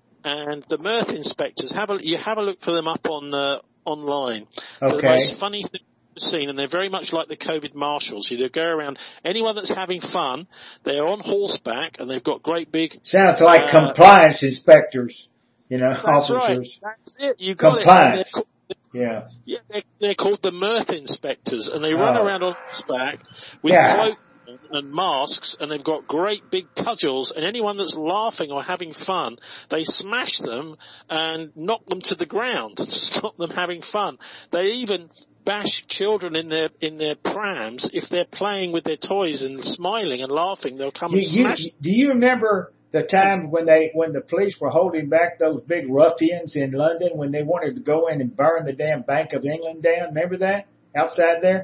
and the Mirth Inspectors, have a you have a look for them up on uh, online. Okay. The most funny thing seen, and they're very much like the COVID marshals. You go around, anyone that's having fun, they're on horseback and they've got great big... Sounds like uh, compliance inspectors, you know, that's officers. Right. That's it. You got compliance. it. Called, yeah. Yeah, they're, they're called the Mirth Inspectors, and they oh. run around on horseback with yeah. cloaks and masks, and they've got great big cudgels, and anyone that's laughing or having fun, they smash them and knock them to the ground to stop them having fun. They even bash children in their in their prams if they're playing with their toys and smiling and laughing. They'll come you, and smash. You, do you remember the time when they when the police were holding back those big ruffians in London when they wanted to go in and burn the damn Bank of England down? Remember that outside there?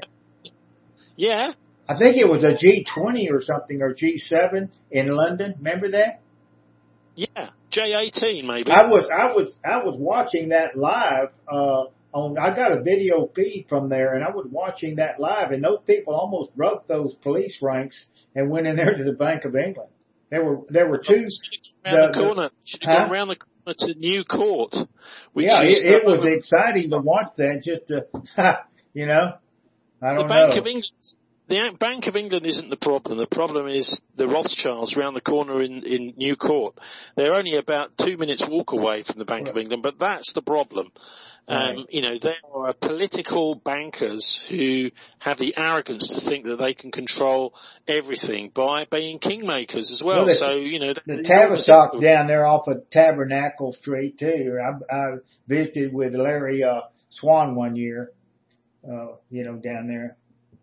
Yeah. I think it was a G twenty or something, or G seven in London. Remember that? Yeah, J eighteen maybe. I was I was I was watching that live. Uh, On, I got a video feed from there, and I was watching that live, and those people almost broke those police ranks and went in there to the Bank of England. There were there were two. Around the, the corner, the, huh? around the corner to New Court. Yeah, it, it was exciting to watch that. Just to, you know, I don't the Bank know. Of England, the Bank of England isn't the problem. The problem is the Rothschilds around the corner in, in New Court. They're only about two minutes walk away from the Bank right. of England, but that's the problem. Right. Um, you know, there are political bankers who have the arrogance to think that they can control everything by being kingmakers as well. well the, so, you know, the Tavistock down there off of Tabernacle Street too. I, I visited with Larry uh, Swan one year. Uh, you know, down there.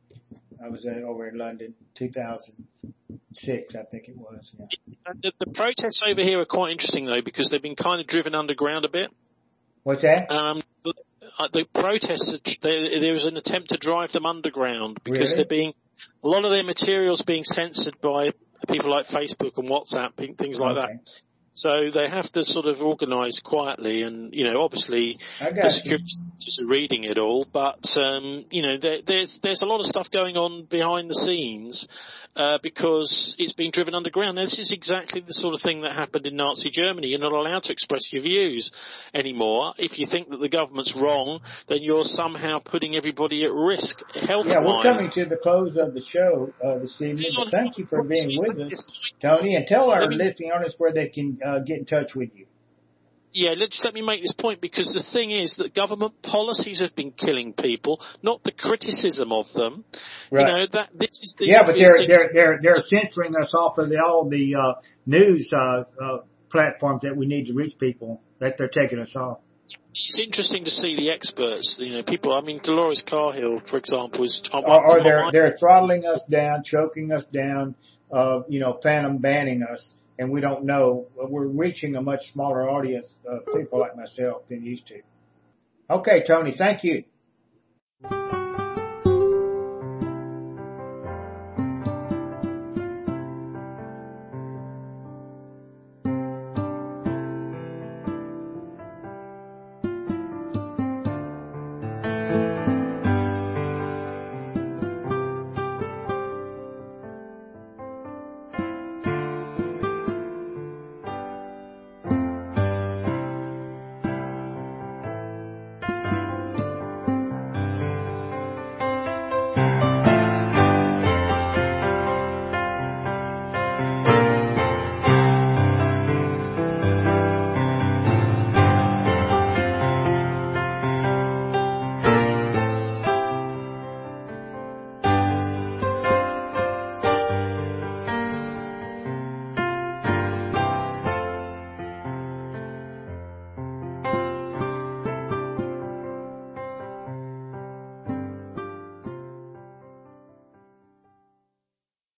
I was uh, over in London, two thousand six, I think it was. Yeah. The, the protests over here are quite interesting though, because they've been kind of driven underground a bit. What's that? Um, the, uh, the protests, there, there was an attempt to drive them underground because really? they're being, a lot of their materials being censored by people like Facebook and WhatsApp, things like okay. that. So they have to sort of organise quietly, and you know, obviously the security officers are reading it all. But um, you know, there, there's there's a lot of stuff going on behind the scenes uh, because it's being driven underground. Now, this is exactly the sort of thing that happened in Nazi Germany. You're not allowed to express your views anymore. If you think that the government's wrong, then you're somehow putting everybody at risk health-wise. Yeah, we're coming to the close of the show uh, this evening. But thank you for being with us, Tony, and tell our listening audience where they can uh, get in touch with you. Yeah, let's let me make this point, because the thing is that government policies have been killing people, not the criticism of them. Right. You know, that this is the yeah, but they're they're they're they're censoring us off of the, all the uh, news uh, uh, platforms that we need to reach people. That they're taking us off. It's interesting to see the experts. You know, people. I mean, Dolores Carhill, for example, is. Or, or they're they're throttling us down, choking us down. Uh, you know, phantom banning us. And we don't know. We're reaching a much smaller audience of people like myself than used to. Okay, Tony, thank you.